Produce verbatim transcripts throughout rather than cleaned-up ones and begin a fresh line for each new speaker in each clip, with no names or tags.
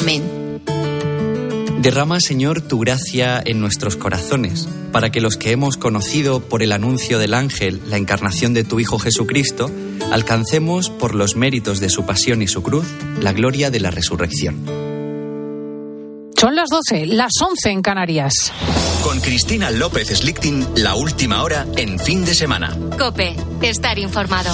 Amén.
Derrama, Señor, tu gracia en nuestros corazones, para que los que hemos conocido por el anuncio del ángel la encarnación de tu Hijo Jesucristo, alcancemos, por los méritos de su pasión y su cruz, la gloria de la resurrección.
Son las doce, las once en Canarias.
Con Cristina López Slichting, la última hora en Fin de Semana.
COPE, estar informado.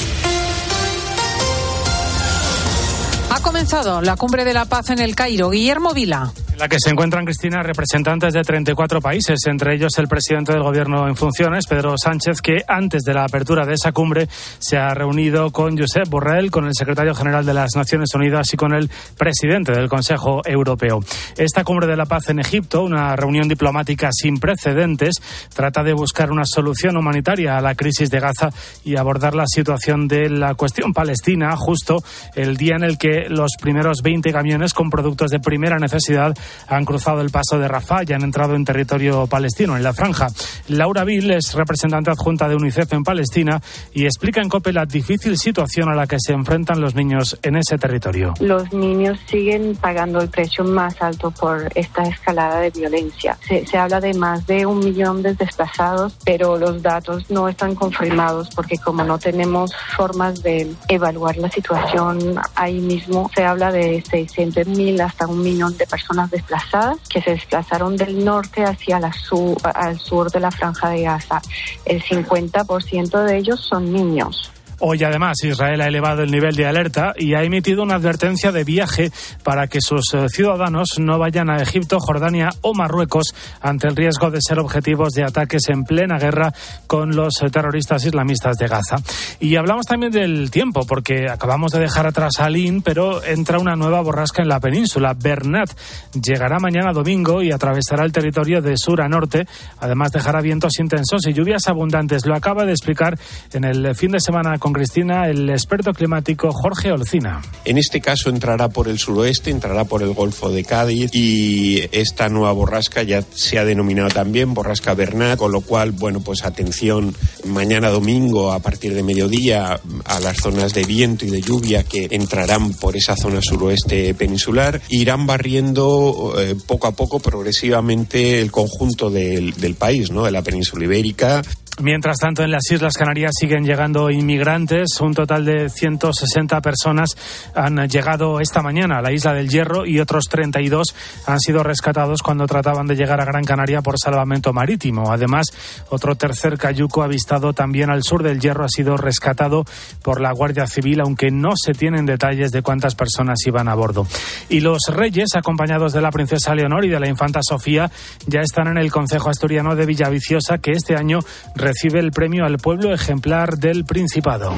Ha comenzado la Cumbre de la Paz en el Cairo. Guillermo Vila.
En la que se encuentran, Cristina, representantes de treinta y cuatro países, entre ellos el presidente del Gobierno en funciones, Pedro Sánchez, que antes de la apertura de esa cumbre se ha reunido con Josep Borrell, con el secretario general de las Naciones Unidas y con el presidente del Consejo Europeo. Esta Cumbre de la Paz en Egipto, una reunión diplomática sin precedentes, trata de buscar una solución humanitaria a la crisis de Gaza y abordar la situación de la cuestión palestina, justo el día en el que los primeros veinte camiones con productos de primera necesidad han cruzado el paso de Rafah y han entrado en territorio palestino, en la franja. Laura Vil es representante adjunta de UNICEF en Palestina y explica en COPE la difícil situación a la que se enfrentan los niños en ese territorio.
Los niños siguen pagando el precio más alto por esta escalada de violencia. Se, se habla de más de un millón de desplazados, pero los datos no están confirmados porque como no tenemos formas de evaluar la situación ahí mismo, se habla de seiscientos mil hasta un millón de personas desplazadas que se desplazaron del norte hacia la sur, al sur de la Franja de Gaza. El cincuenta por ciento de ellos son niños.
Hoy, además, Israel ha elevado el nivel de alerta y ha emitido una advertencia de viaje para que sus ciudadanos no vayan a Egipto, Jordania o Marruecos ante el riesgo de ser objetivos de ataques en plena guerra con los terroristas islamistas de Gaza. Y hablamos también del tiempo, porque acabamos de dejar atrás a Lynn, pero entra una nueva borrasca en la península. Bernat llegará mañana domingo y atravesará el territorio de sur a norte. Además, dejará vientos intensos y lluvias abundantes. Lo acaba de explicar en el fin de semana con Cristina el experto climático Jorge Olcina.
En este caso entrará por el suroeste, entrará por el Golfo de Cádiz y esta nueva borrasca ya se ha denominado también borrasca Bernat, con lo cual, bueno, pues atención mañana domingo a partir de mediodía a las zonas de viento y de lluvia que entrarán por esa zona suroeste peninsular. Irán barriendo eh, poco a poco, progresivamente, el conjunto del, del país, ¿no?, de la península ibérica.
Mientras tanto, en las Islas Canarias siguen llegando inmigrantes. Un total de ciento sesenta personas han llegado esta mañana a la Isla del Hierro y otros treinta y dos han sido rescatados cuando trataban de llegar a Gran Canaria por salvamento marítimo. Además, otro tercer cayuco avistado también al sur del Hierro ha sido rescatado por la Guardia Civil, aunque no se tienen detalles de cuántas personas iban a bordo. Y los reyes, acompañados de la princesa Leonor y de la infanta Sofía, ya están en el concejo asturiano de Villaviciosa, que este año recibe el premio al pueblo ejemplar del Principado.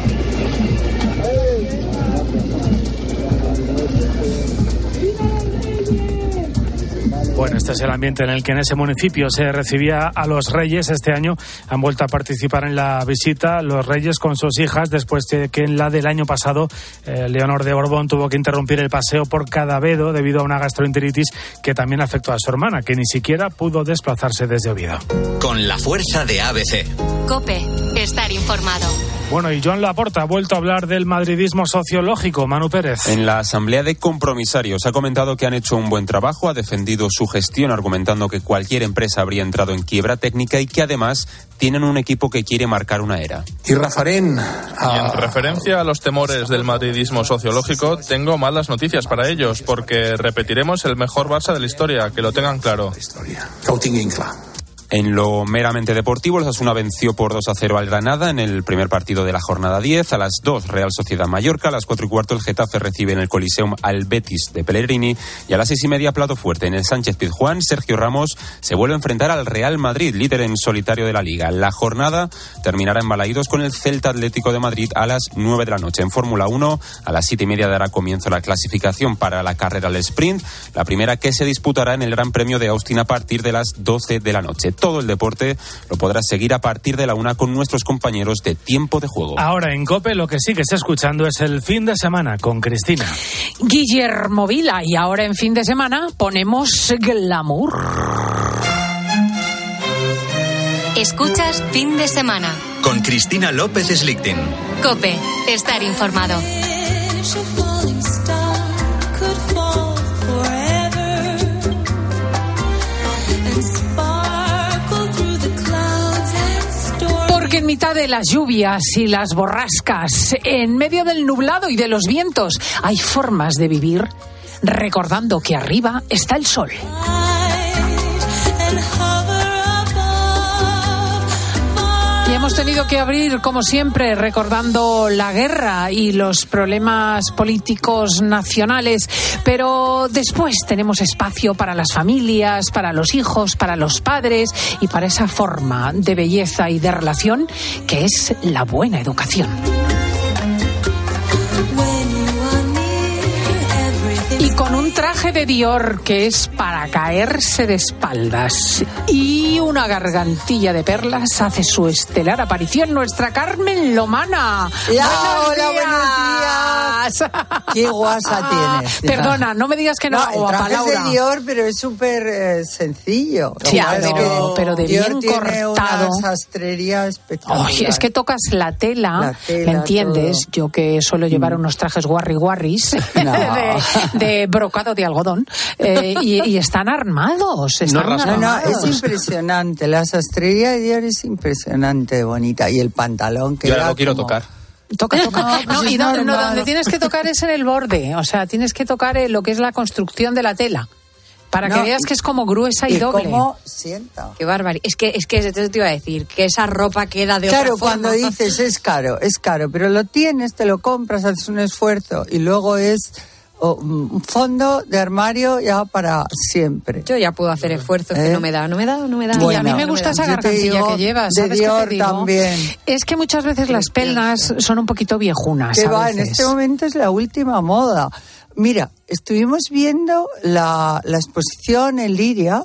Bueno, este es el ambiente en el que en ese municipio se recibía a los reyes. Este año han vuelto a participar en la visita los reyes con sus hijas, después de que en la del año pasado eh, Leonor de Borbón tuvo que interrumpir el paseo por Cadavedo debido a una gastroenteritis que también afectó a su hermana, que ni siquiera pudo desplazarse desde Oviedo.
Con la fuerza de A B C.
COPE, estar informado.
Bueno, y Joan Laporta ha vuelto a hablar del madridismo sociológico. Manu Pérez.
En la Asamblea de Compromisarios ha comentado que han hecho un buen trabajo, ha defendido su gestión argumentando que cualquier empresa habría entrado en quiebra técnica y que además tienen un equipo que quiere marcar una era.
Y Rafarén.
A... Y en referencia a los temores del madridismo sociológico, tengo malas noticias para ellos, porque repetiremos el mejor Barça de la historia, que lo tengan claro.
En lo meramente deportivo, el Osasuna venció por dos a cero al Granada en el primer partido de la jornada diez. A las dos, Real Sociedad Mallorca. A las cuatro y cuarto, el Getafe recibe en el Coliseum al Betis de Pellegrini. Y a las seis y media, plato fuerte en el Sánchez Pizjuán. Sergio Ramos se vuelve a enfrentar al Real Madrid, líder en solitario de la Liga. La jornada terminará en Balaídos con el Celta Atlético de Madrid a las nueve de la noche. En Fórmula uno, a las siete y media dará comienzo la clasificación para la carrera al sprint, la primera que se disputará en el Gran Premio de Austin a partir de las doce de la noche. Todo el deporte lo podrás seguir a partir de la una con nuestros compañeros de Tiempo de Juego.
Ahora en COPE lo que sigues escuchando es el fin de semana con Cristina.
Guillermo Vila, y ahora en fin de semana ponemos glamour.
Escuchas Fin de Semana
con Cristina López Slichting.
COPE, estar informado.
mitad de las lluvias y las borrascas, en medio del nublado y de los vientos, hay formas de vivir recordando que arriba está el sol. Y hemos tenido que abrir, como siempre, recordando la guerra y los problemas políticos nacionales, pero después tenemos espacio para las familias, para los hijos, para los padres y para esa forma de belleza y de relación que es la buena educación. Y con un traje de Dior que es para caerse de espaldas y una gargantilla de perlas hace su estelar aparición nuestra Carmen Lomana.
Ya,
¡Buenos
hola,
días!
buenos días. Qué guasa tienes. Tía.
Perdona, no me digas que no,
no
guapa,
el traje
Laura.
es de Dior, pero es súper eh, sencillo.
Sí, pero, pero de
Dior
bien
tiene
cortado.
Una sastrería espectacular.
Oye, es que tocas la tela,
La tela,
¿me entiendes?
todo.
Yo que suelo llevar unos trajes guarri guarris
No.
de, de brocado de algodón eh, y, y están armados, están
No, no,
armados.
es impresionante. La sastrería de Dior es impresionante de bonita. Y el pantalón que
Yo
era
ahora lo quiero
como-
tocar.
Toca, toca.
No, pues
No,
es
y no, no,
normal.
donde tienes que tocar es en el borde, o sea, tienes que tocar en lo que es la construcción de la tela, para
No,
que veas que es como gruesa y,
y
doble.
cómo sienta.
Qué bárbaro. Es que, es que eso te iba a decir, que esa ropa queda de
Claro,
otra forma.
cuando dices es caro, es caro, pero lo tienes, te lo compras, haces un esfuerzo y luego es oh, un fondo de armario ya para siempre.
Yo ya puedo hacer esfuerzos que
¿Eh?
no me da, no me da, no me da.
Y a mí
Bueno,
me gusta esa
yo te
gargantilla
digo,
que llevas,
de
¿sabes qué te
Dior
digo?
también.
Es que muchas veces las pelnas son un poquito viejunas.
Que
a
va, en
veces.
este momento es la última moda. Mira, estuvimos viendo la, la exposición en Liria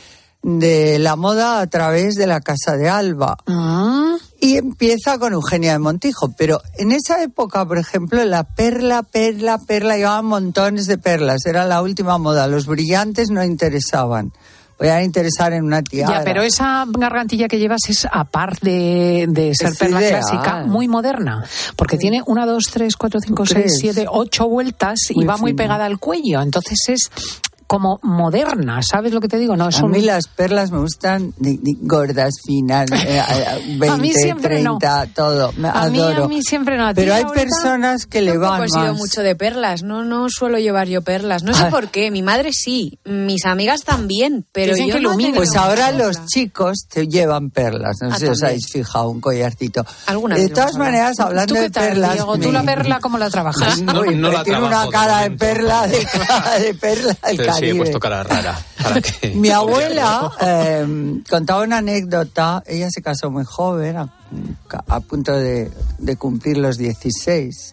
de la moda a través de la Casa de Alba.
Mm.
Y empieza con Eugenia de Montijo, pero en esa época, por ejemplo, la perla, perla, perla, llevaban montones de perlas, era la última moda, los brillantes no interesaban, podían interesar en una tiara.
Ya, pero esa gargantilla que llevas es, aparte de, de ser
Es
perla
ideal.
clásica, muy moderna, porque tiene una, dos, tres, cuatro, cinco,
¿Tú
seis,
crees?
siete, ocho vueltas y
Muy
va muy
fina.
pegada al cuello, entonces es como moderna, ¿sabes lo que te digo? No, es
A
un-
mí las perlas me gustan de- de gordas, finas, eh, veinte,
A mí siempre no.
treinta, todo. Me
A mí,
adoro.
a mí siempre no. ¿A ti,
Pero hay
Laurita?
personas que le
Tampoco
van
he sido
más.
mucho de perlas, no no suelo llevar yo perlas, no sé
Ay.
por qué, mi madre sí, mis amigas también, pero
Dicen
yo
que
no
iluminan.
tengo
Pues ahora
mucha
los
perla.
chicos te llevan perlas, no
Ah,
sé si os
también.
habéis fijado, un collarcito.
Alguna
de
vez lo
todas
hemos hablado.
maneras, hablando
¿Tú
de
qué tal,
perlas...
Diego? ¿Tú
me-
la perla cómo la trabajas?
No,
Uy,
no la
tiene
trabajo
una
de
cara de
momento.
perla, de, de perla del
Sí, he
Caribe.
puesto cara rara. Para que...
Mi abuela eh, contaba una anécdota. Ella se casó muy joven, a, a punto de, de cumplir los dieciséis.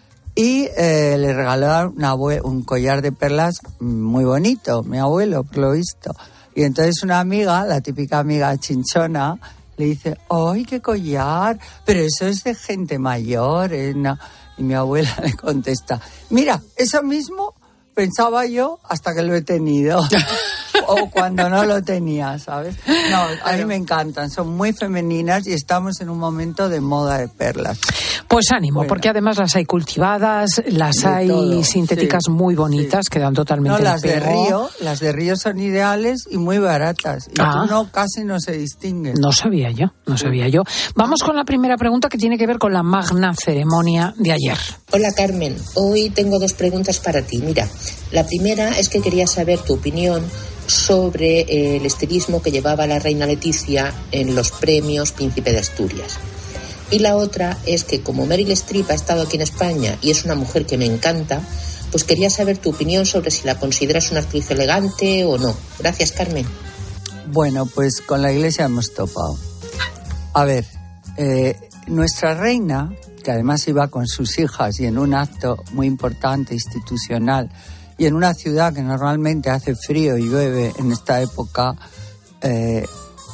Y eh, le regaló una abue- un collar de perlas muy bonito, mi abuelo, por lo visto. Y entonces una amiga, la típica amiga chinchona, le dice, ¡ay, qué collar! Pero eso es de gente mayor. ¿eh? No". Y mi abuela le contesta, mira, eso mismo pensaba yo hasta que lo he tenido. O cuando no lo tenía, ¿sabes? No, a mí me encantan, son muy femeninas y estamos en un momento de moda de perlas.
Pues ánimo,
Bueno.
porque además las hay cultivadas, las
De
hay
todo,
sintéticas
sí,
muy bonitas,
sí.
quedan totalmente
No, las de
pego.
Río, las de Río son ideales y muy baratas. Y
Ah.
tú no, casi no se distinguen.
No sabía yo, no sabía yo. Vamos con la primera pregunta que tiene que ver con la magna ceremonia de ayer.
Hola Carmen, hoy tengo dos preguntas para ti. Mira, la primera es que quería saber tu opinión sobre eh, el estilismo que llevaba la reina Leticia en los premios Príncipe de Asturias. Y la otra es que como Meryl Streep ha estado aquí en España y es una mujer que me encanta, pues quería saber tu opinión sobre si la consideras una actriz elegante o no. Gracias, Carmen.
Bueno, pues con la iglesia hemos topado. A ver, eh, nuestra reina, que además iba con sus hijas y en un acto muy importante, institucional, y en una ciudad que normalmente hace frío y llueve en esta época, eh,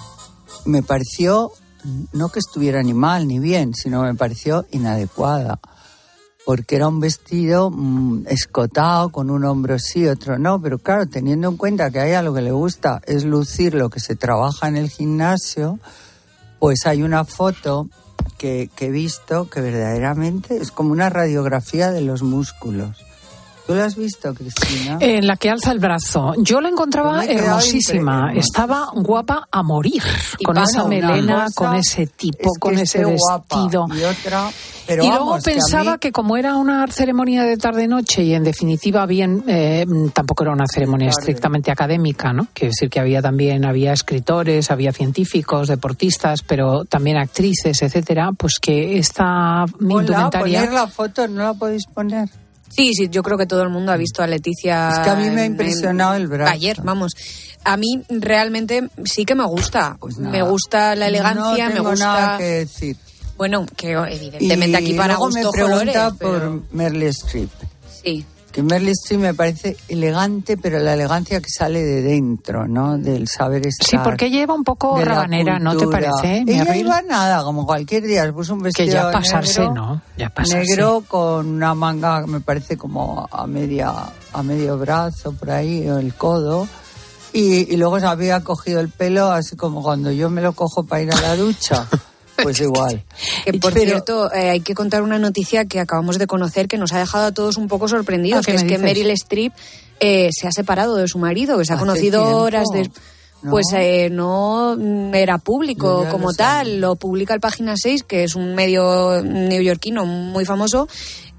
me pareció, no que estuviera ni mal ni bien, sino me pareció inadecuada. Porque era un vestido mmm, escotado, con un hombro sí, otro no, pero claro, teniendo en cuenta que a ella lo que le gusta es lucir lo que se trabaja en el gimnasio, pues hay una foto que, que he visto que verdaderamente es como una radiografía de los músculos. ¿Tú la has visto, Cristina?
En la que alza el brazo. Yo la encontraba hermosísima. Estaba guapa a morir. Y con esa melena, con ese tipo, es con ese vestido.
Y otra... Pero
y
vamos,
luego pensaba que, mí... que como era una ceremonia de tarde-noche y en definitiva bien, eh, tampoco era una ceremonia tarde. estrictamente académica, ¿no? Quiere decir que había también, había escritores, había científicos, deportistas, pero también actrices, etcétera, pues que esta indumentaria...
poner la foto, ¿no la podéis poner?
Sí, sí, yo creo que todo el mundo ha visto a Leticia.
Es que a mí me ha impresionado
en,
el brazo.
Ayer, vamos. A mí realmente sí que me gusta. Pues me gusta la elegancia,
no tengo
me gusta...
nada que decir.
Bueno, que evidentemente aquí para gustos colores.
Me pregunta
pero...
por Meryl Streep.
Sí.
Que Meryl Streep me parece elegante, pero la elegancia que sale de dentro, ¿no? Del saber estar.
Sí, porque lleva un poco rabanera, ¿no te parece?
Ella no iba nada, como cualquier día. Se puso un vestido
que ya pasarse,
negro,
¿no? Ya pasarse.
Negro con una manga, me parece como a media, a medio brazo, por ahí, o el codo. Y, y luego se había cogido el pelo, así como cuando yo me lo cojo para ir a la ducha. Pues igual.
Que por Pero, cierto, eh, hay que contar una noticia que acabamos de conocer que nos ha dejado a todos un poco sorprendidos, que es dices? que Meryl Streep eh, se ha separado de su marido, que se ha conocido tiempo? horas de... ¿No? Pues eh, no era público como tal, lo publica el Página seis, que es un medio neoyorquino muy famoso.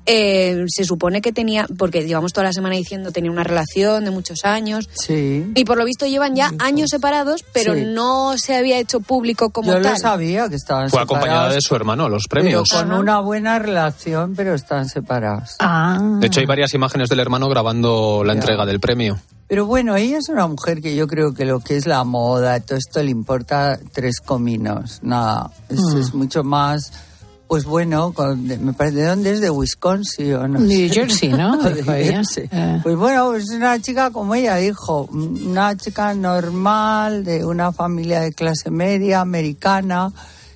Eh, se supone que tenía, porque llevamos toda la semana diciendo, tenía una relación de muchos años.
Sí.
Y por lo visto llevan ya años separados, pero sí. no se había hecho público como
Yo
tal.
Yo lo sabía que estaban
Fue
separados.
Fue acompañada de su hermano a los premios.
Pero con Ajá. una buena relación, pero están separados.
Ah.
De hecho, hay varias imágenes del hermano grabando la ya. entrega del premio.
Pero bueno, ella es una mujer que yo creo que lo que es la moda, todo esto le importa tres cominos. Nada, es, mm. es mucho más... Pues bueno, me parece, ¿de dónde es? ¿De Wisconsin o no?
New Jersey, ¿no?
de Jersey. Eh. Pues bueno, es una chica como ella dijo, una chica normal, de una familia de clase media, americana,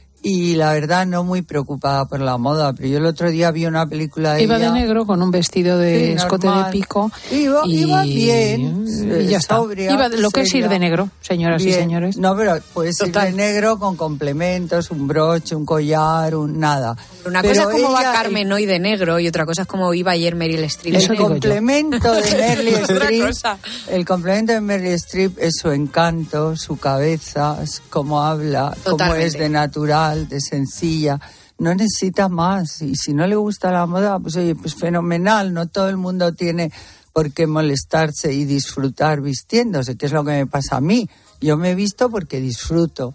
y la verdad no muy preocupada por la moda. Pero yo el otro día vi una película de
Iba
ella.
de negro con un vestido de sí, escote normal. de pico.
Iba,
y...
iba bien,
y ya está.
Sobria,
iba lo que es ir de negro, señoras bien. y señores.
No, pero puedes Total. ir de negro con complementos, un broche, un collar, un nada.
Una
pero
cosa es como
ella...
va Carmen hoy de negro y otra cosa es como iba ayer Meryl Streep.
El complemento de Meryl Streep, el complemento de Meryl Streep es su encanto, su cabeza, es cómo habla, Totalmente. cómo es de natural, de sencilla. No necesita más, y si no le gusta la moda, pues oye, pues fenomenal, no todo el mundo tiene por qué molestarse y disfrutar vistiéndose, que es lo que me pasa a mí. Yo me he visto porque disfruto,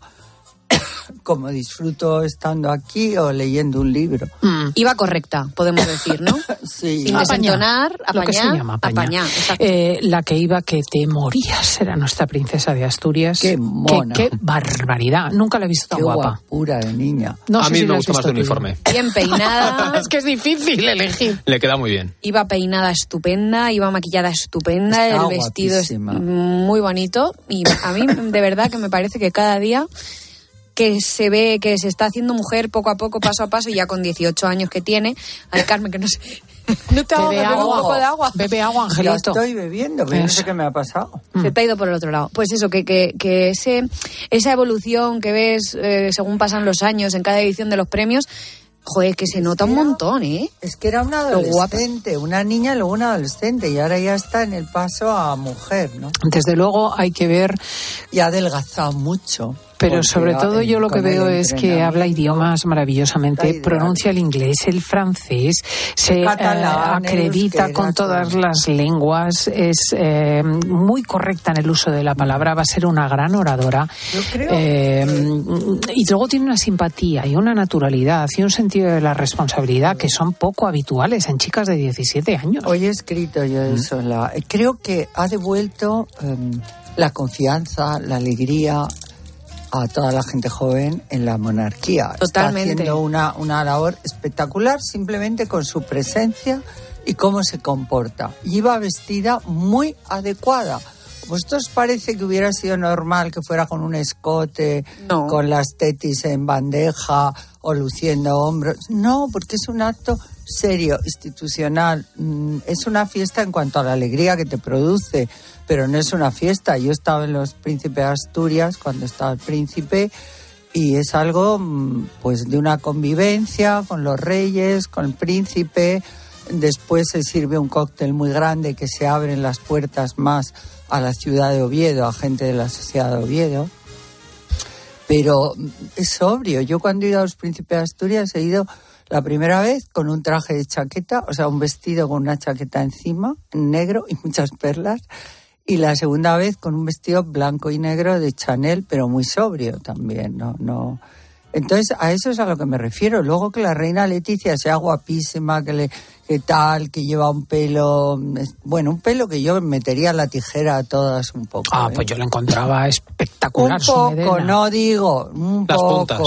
como disfruto estando aquí o leyendo un libro.
Mm. Iba correcta, podemos decir, ¿no?
Sí.
Sin desentonar, apañar,
lo que se llama apañar.
apañar
eh, la que iba que te morías era nuestra princesa de Asturias.
Qué mona.
Qué, qué barbaridad. Nunca la he visto tan
qué
guapa.
Pura de niña.
No
a
sé
mí
si
me gusta más de uniforme.
Bien peinada.
Es que es difícil elegir.
Le queda muy bien.
Iba peinada estupenda, iba maquillada estupenda, Está el vestido guapísima. es muy bonito y a mí de verdad que me parece que cada día que se ve que se está haciendo mujer poco a poco, paso a paso, y ya con dieciocho años que tiene. Ay, Carmen, que no sé... No te
bebe agua,
un poco de agua.
Bebe agua, Angelito.
Ya estoy bebiendo, pero no sé qué me ha pasado.
Se te ha ido por el otro lado. Pues eso, que, que, que ese, esa evolución que ves eh, según pasan los años en cada edición de los premios, joder, que se nota un montón, ¿eh?
Es que era una adolescente, una niña, luego una adolescente, y ahora ya está en el paso a mujer, ¿no?
Desde luego hay que ver...
Y ha adelgazado mucho.
Pero sobre todo yo lo que veo es que habla idiomas maravillosamente, pronuncia el inglés, el francés, se catalán, eh, acredita euskera, con todas todo. las lenguas, es eh, muy correcta en el uso de la palabra, va a ser una gran oradora.
Yo creo
eh, que... Y luego tiene una simpatía y una naturalidad y un sentido de la responsabilidad que son poco habituales en chicas de diecisiete años.
Hoy he escrito yo eso. ¿Mm? La, creo que ha devuelto eh, la confianza, la alegría a toda la gente joven en la monarquía.
Totalmente.
Está haciendo una, una labor espectacular simplemente con su presencia y cómo se comporta. Y iba vestida muy adecuada. ¿Vosotros parece que hubiera sido normal que fuera con un escote,
no.
con las tetis en bandeja o luciendo hombros? No, porque es un acto serio, institucional. Es una fiesta en cuanto a la alegría que te produce, pero no es una fiesta. Yo estaba en los Príncipes de Asturias cuando estaba el príncipe y es algo pues de una convivencia con los reyes, con el príncipe, después se sirve un cóctel muy grande que se abren las puertas más a la ciudad de Oviedo, a gente de la sociedad de Oviedo. Pero es sobrio. Yo cuando he ido a los Príncipes de Asturias he ido la primera vez con un traje de chaqueta, o sea, un vestido con una chaqueta encima, en negro y muchas perlas. Y la segunda vez con un vestido blanco y negro de Chanel, pero muy sobrio también, ¿no? no Entonces, a eso es a lo que me refiero. Luego que la reina Leticia sea guapísima, que le que tal, que lleva un pelo... Bueno, un pelo que yo metería la tijera a todas un poco.
Ah,
¿eh?
pues yo lo encontraba espectacular.
Un poco, no digo, un
Las
poco.
puntas.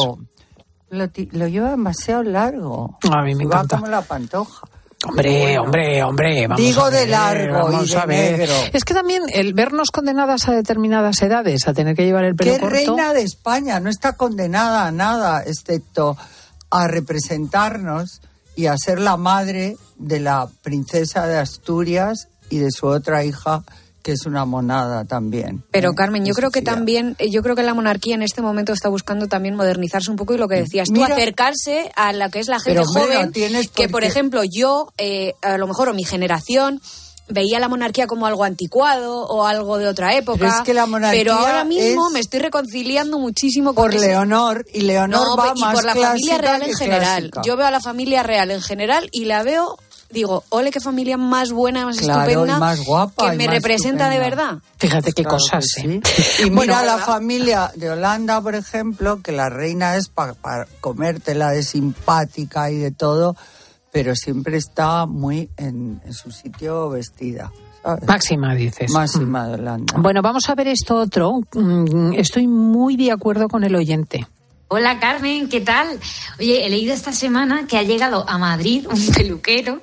Lo, lo lleva demasiado largo.
A mí me
va
encanta.
como la pantoja.
Hombre,
Bueno,
hombre, hombre, vamos
digo
a ver,
de largo
vamos
y de
a ver.
negro.
Es que también el vernos condenadas a determinadas edades, a tener que llevar el pelo
¿Qué
corto...
reina de España no está condenada a nada, excepto a representarnos y a ser la madre de la princesa de Asturias y de su otra hija, que es una monada también?
Pero
¿eh?
Carmen, yo
Es
creo que
Sofía.
también, yo creo que la monarquía en este momento está buscando también modernizarse un poco, y lo que decías tú,
Mira,
acercarse a la que es la gente
pero, hombre,
joven,
no tienes
que
por
por
qué.
ejemplo yo, eh, a lo mejor, o mi generación, veía la monarquía como algo anticuado o algo de otra época.
Pero es que la monarquía
pero ahora mismo
es
me estoy reconciliando muchísimo con
por
ese-
Leonor, y Leonor
No,
va
y
más
por la familia
clásica
real en
que
general.
clásica.
Yo veo a la familia real en general y la veo, digo, ole, qué familia más buena, más
Claro,
estupenda,
y más guapa
que
y
me
más
representa de
estupenda.
verdad.
Fíjate qué
Claro
cosas,
que
¿eh?
sí. Y
Bueno,
mira la
¿verdad?
familia de Holanda, por ejemplo, que la reina es para comértela de simpática y de todo, pero siempre está muy en, en su sitio vestida, ¿sabes?
Máxima, dices.
Máxima de Holanda.
Bueno, vamos a ver esto otro. Mm, Estoy muy de acuerdo con el oyente.
Hola Carmen, ¿qué tal? Oye, he leído esta semana que ha llegado a Madrid un peluquero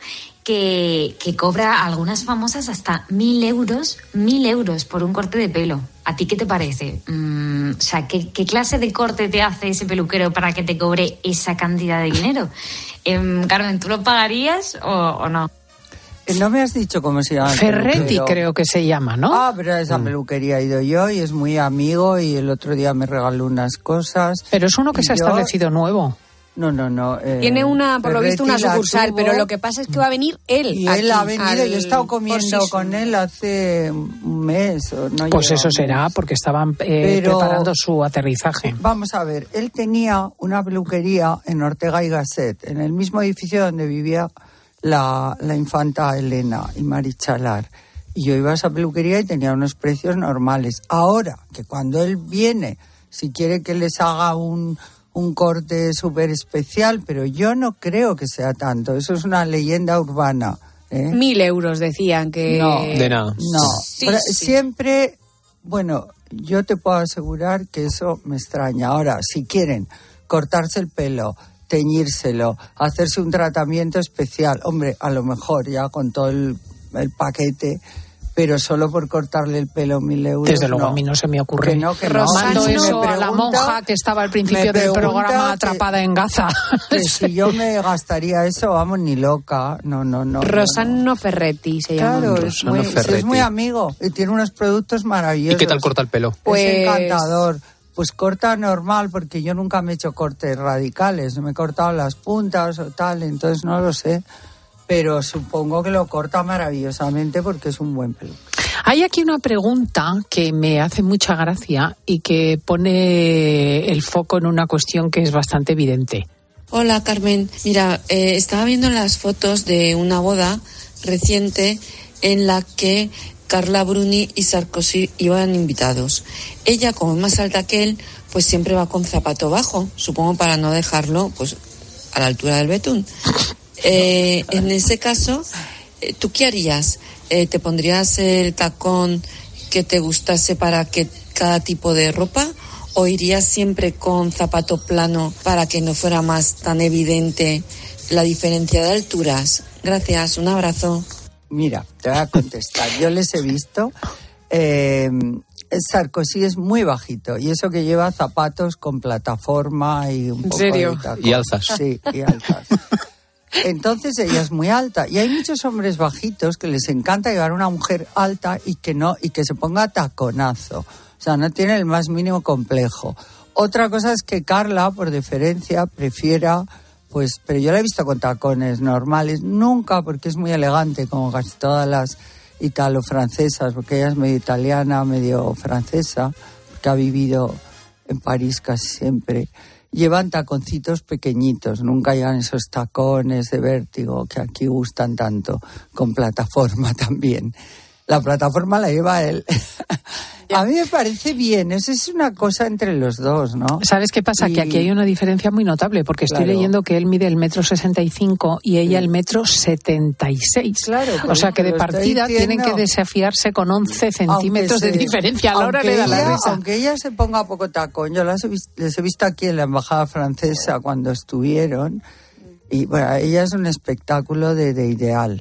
que, que cobra a algunas famosas hasta mil euros, mil euros por un corte de pelo. ¿A ti qué te parece? Mm, o sea, ¿qué, ¿qué clase de corte te hace ese peluquero para que te cobre esa cantidad de dinero? Eh, Carmen, ¿tú lo pagarías o, o no?
Eh, No me has dicho cómo se llama el
Ferretti
peluquero.
creo que se llama, ¿no?
Ah, pero a esa peluquería he ido yo y es muy amigo, y el otro día me regaló unas cosas.
Pero es uno que
Y
se ha
yo-
establecido nuevo.
No, no, no. eh,
Tiene una, por lo visto, una
Ferretti la
sucursal,
tuvo,
pero lo que pasa es que va a venir él.
Y
aquí,
él ha venido,
al
yo he estado
Four
comiendo
Seasons.
con él hace un mes. O no
Pues
llega
eso
un
será,
mes.
porque estaban eh,
Pero-
preparando su aterrizaje.
Vamos a ver, él tenía una peluquería en Ortega y Gasset, en el mismo edificio donde vivía la, la infanta Elena y Marichalar. Y yo iba a esa peluquería y tenía unos precios normales. Ahora, que cuando él viene, si quiere que les haga un, un corte súper especial, pero yo no creo que sea tanto, eso es una leyenda urbana. ¿eh?
Mil euros decían que...
No.
De nada.
No,
Sí,
pero
sí.
siempre, bueno, yo te puedo asegurar que eso me extraña. Ahora, si quieren cortarse el pelo, teñírselo, hacerse un tratamiento especial, hombre, a lo mejor ya con todo el, el paquete, pero solo por cortarle el pelo mil euros.
Desde luego
no.
a mí no se me ocurre.
Que no, que no.
Mando
Si me
eso a la
pregunta-
monja que estaba al principio
me
del
pregunta
programa
que-
atrapada en Gaza.
Que si yo me gastaría eso, vamos, ni loca. No, no, no. no,
Rosano Ferretti se llama.
Claro, es
Rosano
muy,
Ferretti.
es muy amigo y tiene unos productos maravillosos.
¿Y qué tal corta el pelo?
Pues-
Es encantador. Pues corta normal, porque yo nunca me he hecho cortes radicales. Me he cortado las puntas o tal, entonces no lo sé. Pero supongo que lo corta maravillosamente porque es un buen peluquero.
Hay aquí una pregunta que me hace mucha gracia y que pone el foco en una cuestión que es bastante evidente.
Hola Carmen, mira, eh, estaba viendo las fotos de una boda reciente en la que Carla Bruni y Sarkozy iban invitados. Ella, como es más alta que él, pues siempre va con zapato bajo, supongo para no dejarlo pues a la altura del betún. Eh, en ese caso, eh, ¿tú qué harías? Eh, ¿Te pondrías el tacón que te gustase para que cada tipo de ropa? ¿O irías siempre con zapato plano para que no fuera más tan evidente la diferencia de alturas? Gracias, un abrazo.
Mira, te voy a contestar. Yo les he visto. Eh, Sarkozy es muy bajito y eso que lleva zapatos con plataforma y un
¿En
poco
serio?
de tacón.
Y alzas.
Sí, y alzas. Entonces ella es muy alta y hay muchos hombres bajitos que les encanta llevar una mujer alta y que no y que se ponga taconazo. O sea, no tiene el más mínimo complejo. Otra cosa es que Carla, por deferencia, prefiera pues, pero yo la he visto con tacones normales, nunca, porque es muy elegante, como casi todas las italo-francesas, porque ella es medio italiana, medio francesa, porque ha vivido en París casi siempre. Llevan taconcitos pequeñitos, nunca llevan esos tacones de vértigo que aquí gustan tanto, con plataforma también. La plataforma la lleva él. A mí me parece bien, eso es una cosa entre los dos, ¿no?
¿Sabes qué pasa? Y... que aquí hay una diferencia muy notable, porque estoy claro. leyendo que él mide el metro sesenta y cinco y ella sí. el metro setenta y seis.
Claro.
O sea que de partida tienen que desafiarse con once centímetros se, de diferencia. A la hora le da la risa.
Aunque ella se ponga poco tacón, yo las he visto, les he visto aquí en la embajada francesa cuando estuvieron, y bueno, ella es un espectáculo de, de ideal.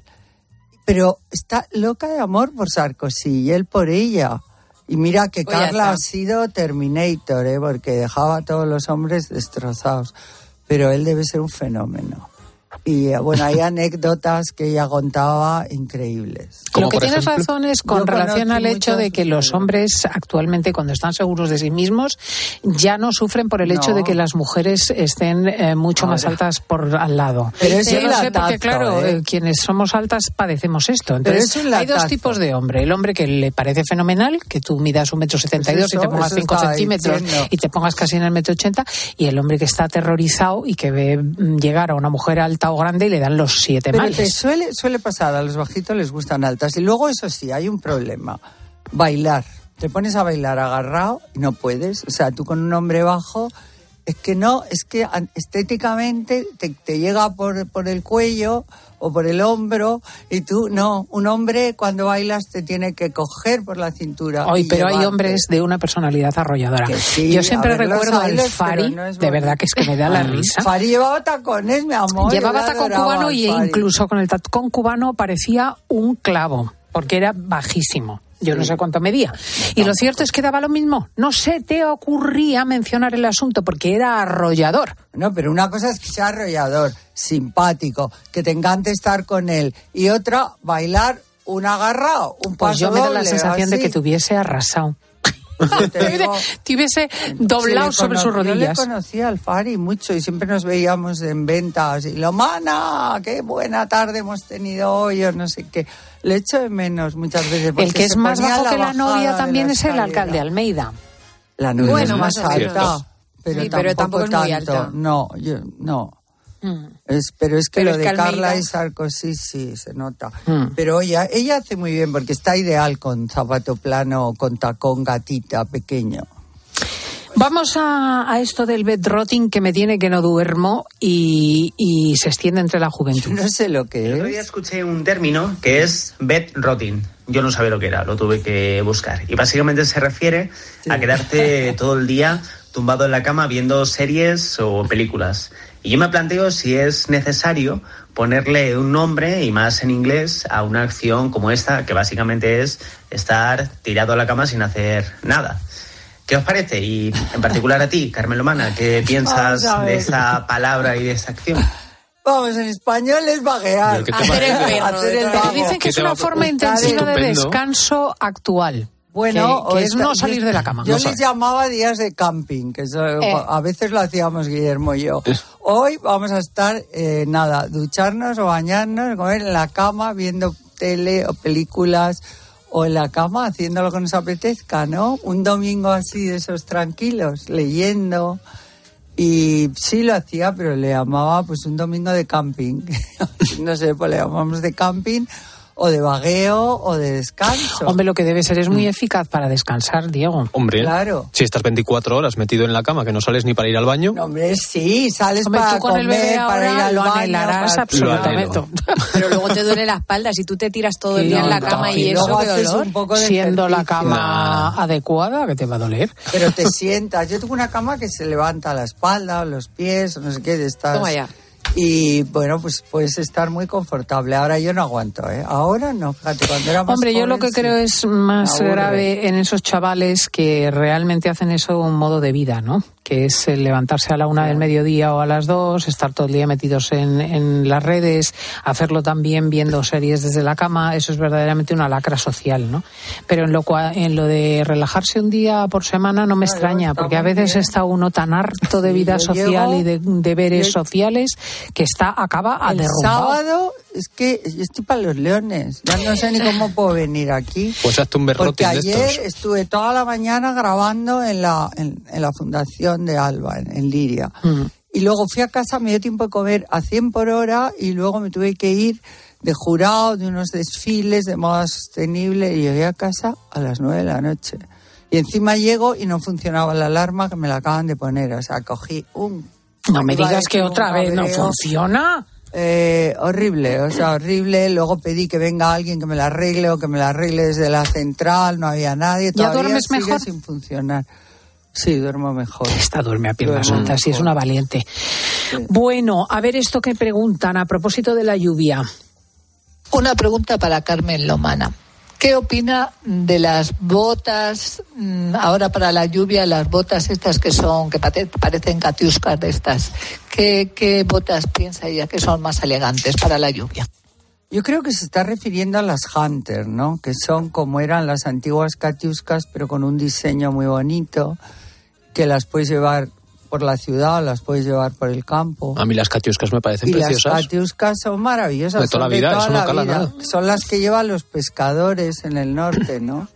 Pero está loca de amor por Sarkozy y él por ella. Y mira que pues Carla ha sido Terminator, ¿eh? Porque dejaba a todos los hombres destrozados. Pero él debe ser un fenómeno. Y bueno, hay anécdotas que ella contaba increíbles.
Lo que tienes razón es con relación al hecho de que los hombres actualmente, cuando están seguros de sí mismos, ya no sufren por el hecho no. de que las mujeres estén eh, mucho Ahora. más altas por al lado.
Pero es
Yo no sé,
taza,
porque claro,
¿eh?
eh, quienes somos altas padecemos esto. Entonces, hay dos tipos de hombre. El hombre que le parece fenomenal, que tú midas un metro setenta y dos y te pongas cinco centímetros diciendo. y te pongas casi en el metro ochenta, y el hombre que está aterrorizado y que ve llegar a una mujer alta o grande y le dan los siete
Pero
males.
Te suele, suele pasar, a los bajitos les gustan altas. Y luego, eso sí, hay un problema. Bailar. Te pones a bailar agarrado y no puedes. O sea, tú con un hombre bajo, es que no, es que estéticamente te, te llega por, por el cuello o por el hombro, y tú, no, un hombre cuando bailas te tiene que coger por la cintura.
Hoy, pero llevarte. Hay hombres de una personalidad arrolladora. Sí, Yo siempre recuerdo al Fari, no de verdad que es que me da la risa.
Fari llevaba tacones, mi amor.
Llevaba tacón cubano y incluso con el tacón cubano parecía un clavo, porque era bajísimo. Yo sí. no sé cuánto medía. Y lo cierto es que daba lo mismo. No se te ocurría mencionar el asunto porque era arrollador.
No, pero una cosa es que sea arrollador, simpático, que te encante estar con él. Y otra, bailar un agarrado, un paso
Pues yo me da la
doble,
sensación
así.
de que te hubiese arrasado. Te, digo, te hubiese doblado sí, sobre sus rodillas.
Yo le conocía al Fari mucho y siempre nos veíamos en ventas. Y lo mana, qué buena tarde hemos tenido hoy, o no sé qué. Le echo de menos muchas veces.
El que es más bajo que la novia también es el alcalde Almeida.
La novia
bueno,
es más alta, pero,
sí,
tampoco
pero tampoco es muy
tanto.
alta.
No, yo no. Mm. Es, pero es que pero lo es de que Carla Almeida... y Sarkozy sí se nota. Mm. Pero ella, ella hace muy bien porque está ideal con zapato plano, con tacón gatita pequeño.
Vamos a, a esto del bedrotting que me tiene que no duermo y, y se extiende entre la juventud.
No sé lo que es.
El otro día escuché un término que es bedrotting. Yo no sabía lo que era, lo tuve que buscar. Y básicamente se refiere sí. a quedarte todo el día tumbado en la cama viendo series o películas. Y yo me planteo si es necesario ponerle un nombre, y más en inglés, a una acción como esta, que básicamente es estar tirado a la cama sin hacer nada. ¿Qué os parece? Y en particular a ti, Carmen Lomana, ¿qué piensas de esta palabra y de esta acción?
Vamos, en español es vaguear.
Hacer el perro. Hacer el perro. Dicen que es una forma intensiva de descanso actual.
Bueno,
que, que es esta, no salir de la cama.
Yo
no
les
sabe.
llamaba días de camping, que eso, eh. a veces lo hacíamos Guillermo y yo. Hoy vamos a estar, eh, nada, ducharnos o bañarnos, comer en la cama, viendo tele o películas, o en la cama haciendo lo que nos apetezca, ¿no? Un domingo así de esos tranquilos, leyendo. Y sí lo hacía, pero le llamaba pues un domingo de camping. No sé, pues le llamamos de camping, o de vagueo, o de descanso.
Hombre, lo que debe ser es muy eficaz para descansar, Diego.
Hombre,
claro.
Si estás veinticuatro horas metido en la cama, que no sales ni para ir al baño.
No, hombre, sí, sales
hombre,
para
tú con
comer,
el bebé
para ir al
lo
baño.
Anhelarás
para...
absolutamente.
Pero luego te duele la espalda si tú te tiras todo el día en la cama y, y eso, qué dolor.
Un poco de
Siendo
ejercicio.
la cama nah. adecuada, que te va a doler.
Pero te sientas. Yo tengo una cama que se levanta la espalda, los pies, o no sé qué, de estas...
Toma ya.
Y bueno, pues puedes estar muy confortable. Ahora yo no aguanto, ¿eh? Ahora no, fíjate, cuando era más
Hombre,
joven,
yo lo que
sí,
creo es más grave en esos chavales que realmente hacen eso un modo de vida, ¿no? Que es el levantarse a la una del mediodía o a las dos, estar todo el día metidos en, en las redes, hacerlo también viendo series desde la cama. Eso es verdaderamente una lacra social, ¿no? Pero en lo, cual, en lo de relajarse un día por semana no me claro, extraña, porque a veces bien. Está uno tan harto de vida sí, social llego, y de deberes yo, sociales que está acaba a derrumbar.
El sábado es que yo estoy para los leones, ya no sé ni cómo puedo venir aquí.
Pues hazte un berrotín de estos.
Porque ayer estuve toda la mañana grabando en la, en, en la fundación de Alba, en, en Liria. Mm. Y luego fui a casa, me dio tiempo de comer a cien por hora y luego me tuve que ir de jurado de unos desfiles de moda sostenible y llegué a casa a las nueve de la noche. Y encima llego y no funcionaba la alarma que me la acaban de poner. O sea, cogí un...
No me digas que otra vez no funciona.
Eh, horrible, o sea, horrible. Luego pedí que venga alguien que me la arregle o que me la arregle desde la central. No había nadie.
¿Ya duermes
sigue
mejor?
Sin funcionar. Sí, duermo mejor.
Esta duerme a piernas sueltas, sí, es una valiente. Sí. Bueno, a ver esto que preguntan a propósito de la lluvia.
Una pregunta para Carmen Lomana. ¿Qué opina de las botas, ahora para la lluvia, las botas estas que son, que parecen catiuscas de estas? ¿Qué, qué botas piensa ella que son más elegantes para la lluvia?
Yo creo que se está refiriendo a las Hunter, ¿no? Que son como eran las antiguas catiuscas, pero con un diseño muy bonito, que las puedes llevar por la ciudad, las puedes llevar por el campo.
A mí las catiuscas me parecen
y
preciosas.
Las catiuscas son maravillosas.
De toda la vida,
de toda
eso no
la
cala
vida.
nada.
Son las que llevan los pescadores en el norte, ¿no?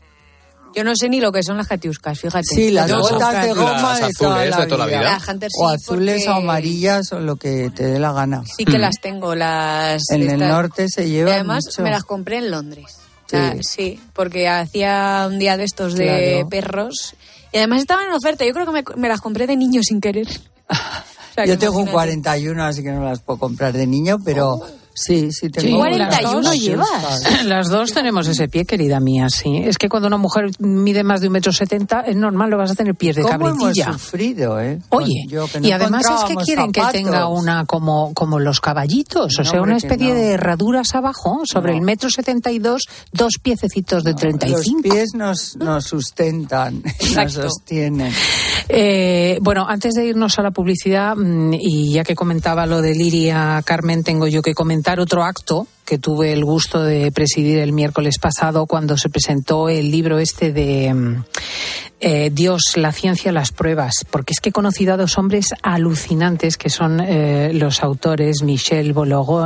Yo no sé ni lo que son las catiuscas, fíjate.
Sí, las
Yo
botas de goma de, toda la,
de toda la vida.
Las Hunter, sí,
o azules
porque...
o amarillas o lo que te dé la gana.
Sí que mm. las tengo, las...
En
estas...
el norte se llevan
y además
mucho.
Me las compré en Londres.
Sí,
ah, sí porque hacía un día de estos de
claro.
perros y además estaban en oferta. Yo creo que me, me las compré de niño sin querer. O sea,
yo tengo un cuarenta y uno, así que no las puedo comprar de niño, pero... Oh. Sí, sí, tengo.
Sí, cuarenta y uno llevas.
Las dos tenemos ese pie, querida mía, sí. Es que cuando una mujer mide más de un metro setenta, es normal, lo vas a tener pies de
¿Cómo
cabritilla.
Hemos sufrido, ¿eh?
Oye,
yo, que no
y además es que quieren
zapatos.
Que tenga una como, como los caballitos, o
no,
sea, una especie
no.
de herraduras abajo, sobre
no.
el metro setenta y dos, dos piececitos de
no,
treinta y cinco.
Los pies nos, nos sustentan, nos sostienen.
Eh, bueno, antes de irnos a la publicidad, y ya que comentaba lo de Liria, Carmen, tengo yo que comentar otro acto que tuve el gusto de presidir el miércoles pasado cuando se presentó el libro este de eh, Dios, la ciencia, las pruebas, porque es que he conocido a dos hombres alucinantes que son eh, los autores Michel Bologo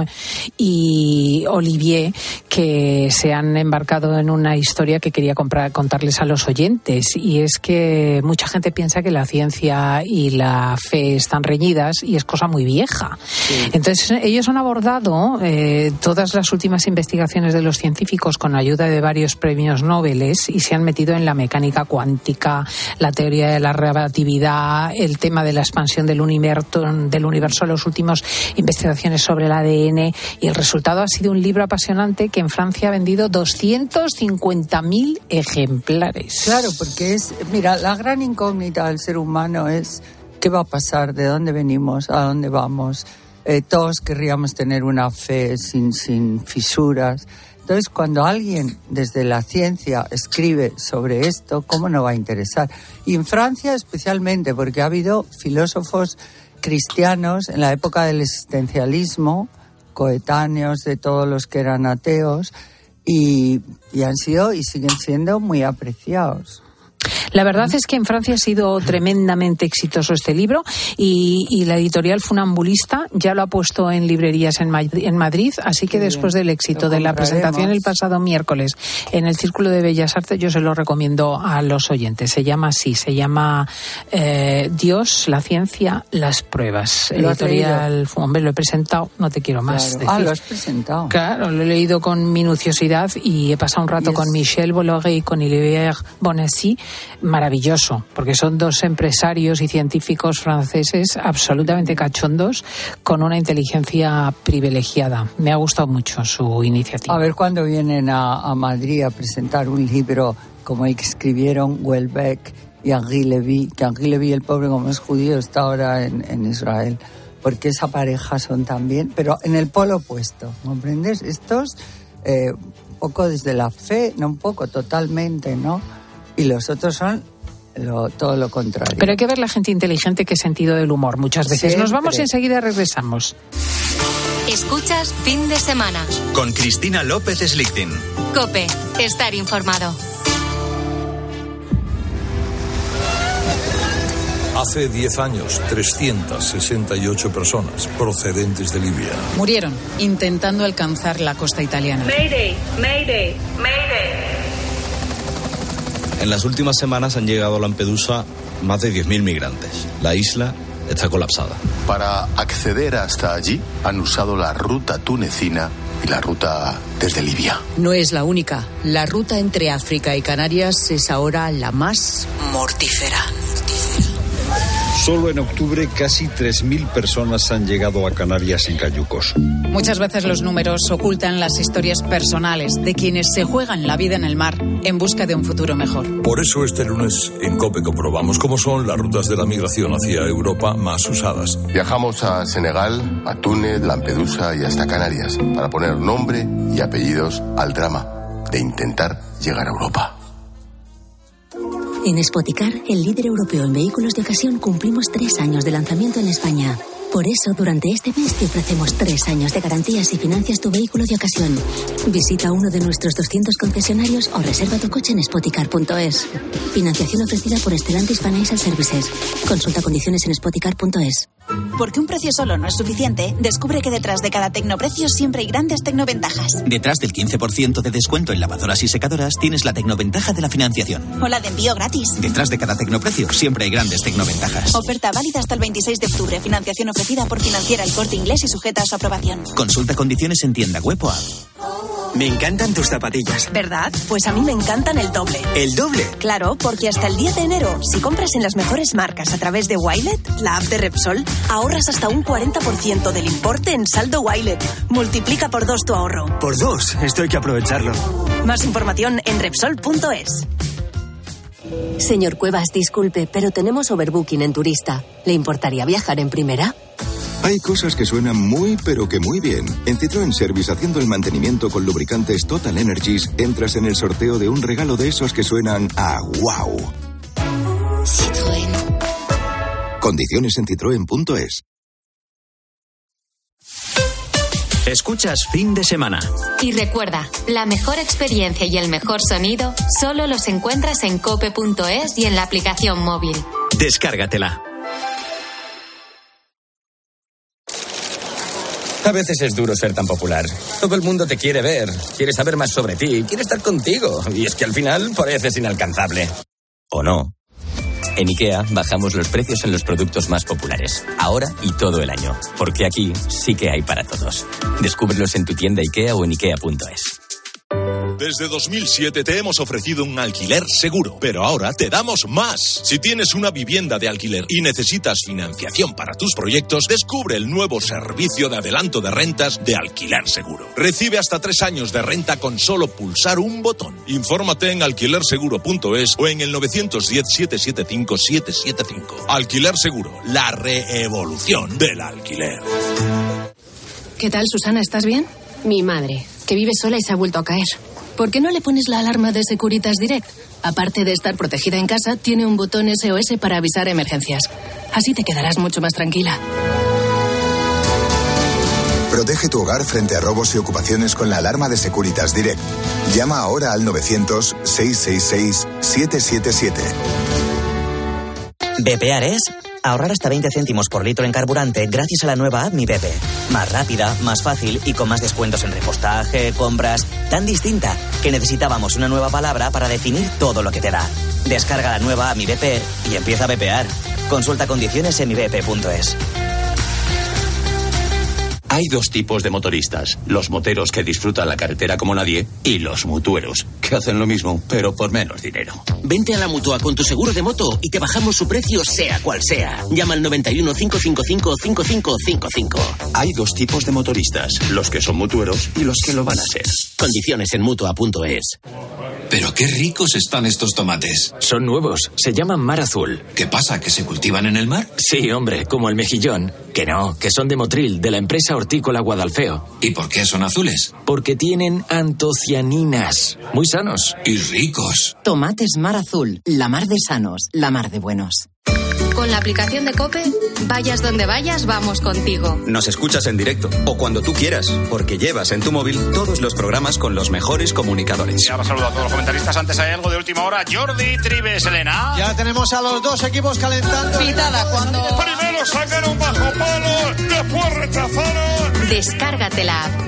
y Olivier, que se han embarcado en una historia que quería comprar, contarles a los oyentes, y es que mucha gente piensa que la ciencia y la fe están reñidas y es cosa muy vieja. Sí. Entonces ellos han abordado eh, todas las últimas investigaciones de los científicos con ayuda de varios premios Nobel y se han metido en la mecánica cuántica, la teoría de la relatividad, el tema de la expansión del universo, del universo, las últimas investigaciones sobre el A D N, y el resultado ha sido un libro apasionante que en Francia ha vendido doscientos cincuenta mil ejemplares.
Claro, porque es, mira, la gran incógnita del ser humano es qué va a pasar, de dónde venimos, a dónde vamos. Eh, todos querríamos tener una fe sin, sin fisuras. Entonces, cuando alguien desde la ciencia escribe sobre esto, ¿cómo no va a interesar? Y en Francia especialmente, porque ha habido filósofos cristianos en la época del existencialismo, coetáneos de todos los que eran ateos, y, y han sido y siguen siendo muy apreciados.
La verdad es que en Francia ha sido tremendamente exitoso este libro y, y la editorial Funambulista ya lo ha puesto en librerías en, Ma- en Madrid, así que después del éxito de la presentación el pasado miércoles en el Círculo de Bellas Artes, yo se lo recomiendo a los oyentes. Se llama así, se llama eh, Dios, la ciencia, las pruebas.
¿Lo
editorial, hombre, lo he presentado, no te quiero más
claro.
decir.
Ah, lo has presentado.
Claro, lo he leído con minuciosidad y he pasado un rato yes. con Michel Bolloré y con Olivier Bonacy. Maravilloso, porque son dos empresarios y científicos franceses absolutamente cachondos con una inteligencia privilegiada. Me ha gustado mucho su iniciativa.
A ver cuándo vienen a, a Madrid a presentar un libro como el que escribieron Houellebecq y Henri Levy, que Henri Levy, el pobre, como es judío, está ahora en, en Israel. porque esa pareja son también, pero en el polo opuesto, ¿comprendes? Estos, eh, un poco desde la fe, no un poco, totalmente, ¿no? Y los otros son lo, todo lo contrario.
Pero hay que ver la gente inteligente que sentido del humor muchas veces. Siempre. Nos vamos y enseguida regresamos.
Escuchas Fin de Semana.
Con Cristina López Slichting.
COPE, estar informado.
Hace diez años, trescientas sesenta y ocho personas procedentes de Libia
murieron intentando alcanzar la costa italiana.
Mayday, Mayday, Mayday.
En las últimas semanas han llegado a Lampedusa más de diez mil migrantes. La isla está colapsada.
Para acceder hasta allí han usado la ruta tunecina y la ruta desde Libia.
No es la única. La ruta entre África y Canarias es ahora la más mortífera.
Solo en octubre casi tres mil personas han llegado a Canarias en cayucos.
Muchas veces los números ocultan las historias personales de quienes se juegan la vida en el mar en busca de un futuro mejor.
Por eso este lunes en COPE comprobamos cómo son las rutas de la migración hacia Europa más usadas.
Viajamos a Senegal, a Túnez, Lampedusa y hasta Canarias para poner nombre y apellidos al drama de intentar llegar a Europa.
En Spoticar, el líder europeo en vehículos de ocasión, cumplimos tres años de lanzamiento en España. Por eso, durante este mes te ofrecemos tres años de garantías si financias tu vehículo de ocasión. Visita uno de nuestros doscientos concesionarios o reserva tu coche en spoticar punto es. Financiación ofrecida por Stellantis Financial Services. Consulta condiciones en spoticar punto es.
Porque un precio solo no es suficiente, descubre que detrás de cada tecnoprecio siempre hay grandes tecnoventajas.
Detrás del quince por ciento de descuento en lavadoras y secadoras tienes la tecnoventaja de la financiación.
O la de envío gratis.
Detrás de cada tecnoprecio siempre hay grandes tecnoventajas.
Oferta válida hasta el veintiséis de octubre. Financiación ofrecida por Financiera El Corte Inglés y sujeta a su aprobación.
Consulta condiciones en tienda web o app.
Me encantan tus zapatillas.
¿Verdad? Pues a mí me encantan el doble.
¿El doble?
Claro, porque hasta el diez de enero, si compras en las mejores marcas a través de Wilet, la app de Repsol, ahorras hasta un cuarenta por ciento del importe en saldo Wilet. Multiplica por dos tu ahorro.
Por dos, esto hay que aprovecharlo.
Más información en Repsol punto es.
Señor Cuevas, disculpe, pero tenemos overbooking en turista. ¿Le importaría viajar en primera?
Hay cosas que suenan muy, pero que muy bien. En Citroën Service, haciendo el mantenimiento con lubricantes Total Energies, entras en el sorteo de un regalo de esos que suenan a wow.
Citroën.
Condiciones en citroen punto es.
Escuchas Fin de Semana.
Y recuerda, la mejor experiencia y el mejor sonido solo los encuentras en cope punto es y en la aplicación móvil.
Descárgatela.
A veces es duro ser tan popular. Todo el mundo te quiere ver, quiere saber más sobre ti, quiere estar contigo. Y es que al final pareces inalcanzable. ¿O no? En IKEA bajamos los precios en los productos más populares. Ahora y todo el año. Porque aquí sí que hay para todos. Descúbrelos en tu tienda IKEA o en ikea punto es.
Desde dos mil siete te hemos ofrecido un alquiler seguro, pero ahora te damos más. Si tienes una vivienda de alquiler y necesitas financiación para tus proyectos, descubre el nuevo servicio de adelanto de rentas de Alquiler Seguro. Recibe hasta tres años de renta con solo pulsar un botón. Infórmate en alquiler seguro punto es o en el nueve uno cero, siete siete cinco, siete siete cinco. Alquiler Seguro, la reevolución del alquiler.
¿Qué tal, Susana? ¿Estás bien? Mi madre, que vive sola y se ha vuelto a caer. ¿Por qué no le pones la alarma de Securitas Direct? Aparte de estar protegida en casa, tiene un botón S O S para avisar emergencias. Así te quedarás mucho más tranquila.
Protege tu hogar frente a robos y ocupaciones con la alarma de Securitas Direct. Llama ahora al novecientos, seiscientos sesenta y seis, setecientos setenta y siete.
Bepear es ahorrar hasta veinte céntimos por litro en carburante gracias a la nueva app Mi Bepe. Más rápida, más fácil y con más descuentos en repostaje, compras. Tan distinta que necesitábamos una nueva palabra para definir todo lo que te da. Descarga la nueva app Mi Bepe y empieza a bepear. Consulta condiciones en mi bepe punto es.
Hay dos tipos de motoristas, los moteros que disfrutan la carretera como nadie y los mutueros, que hacen lo mismo, pero por menos dinero.
Vente a la Mutua con tu seguro de moto y te bajamos su precio sea cual sea. Llama al noventa y uno, cinco cinco cinco, cinco cinco cinco cinco.
Hay dos tipos de motoristas, los que son mutueros y los que lo van a ser.
Condiciones en mutua punto es.
Pero qué ricos están estos tomates.
Son nuevos, se llaman mar azul.
¿Qué pasa, que se cultivan en el mar?
Sí, hombre, como el mejillón. Que no, que son de Motril, de la empresa hortícola Guadalfeo.
¿Y por qué son azules?
Porque tienen antocianinas. Muy sanos.
Y ricos.
Tomates mar azul, la mar de sanos, la mar de buenos.
Con la aplicación de COPE, vayas donde vayas, vamos contigo.
Nos escuchas en directo o cuando tú quieras, porque llevas en tu móvil todos los programas con los mejores comunicadores.
Ya saludo a todos los comentaristas. Antes hay algo de última hora. Jordi, Tribes, Elena.
Ya tenemos a los dos equipos calentando.
Pitada cuando...
Primero sacaron bajo palo, después rechazaron.
Descárgate la app.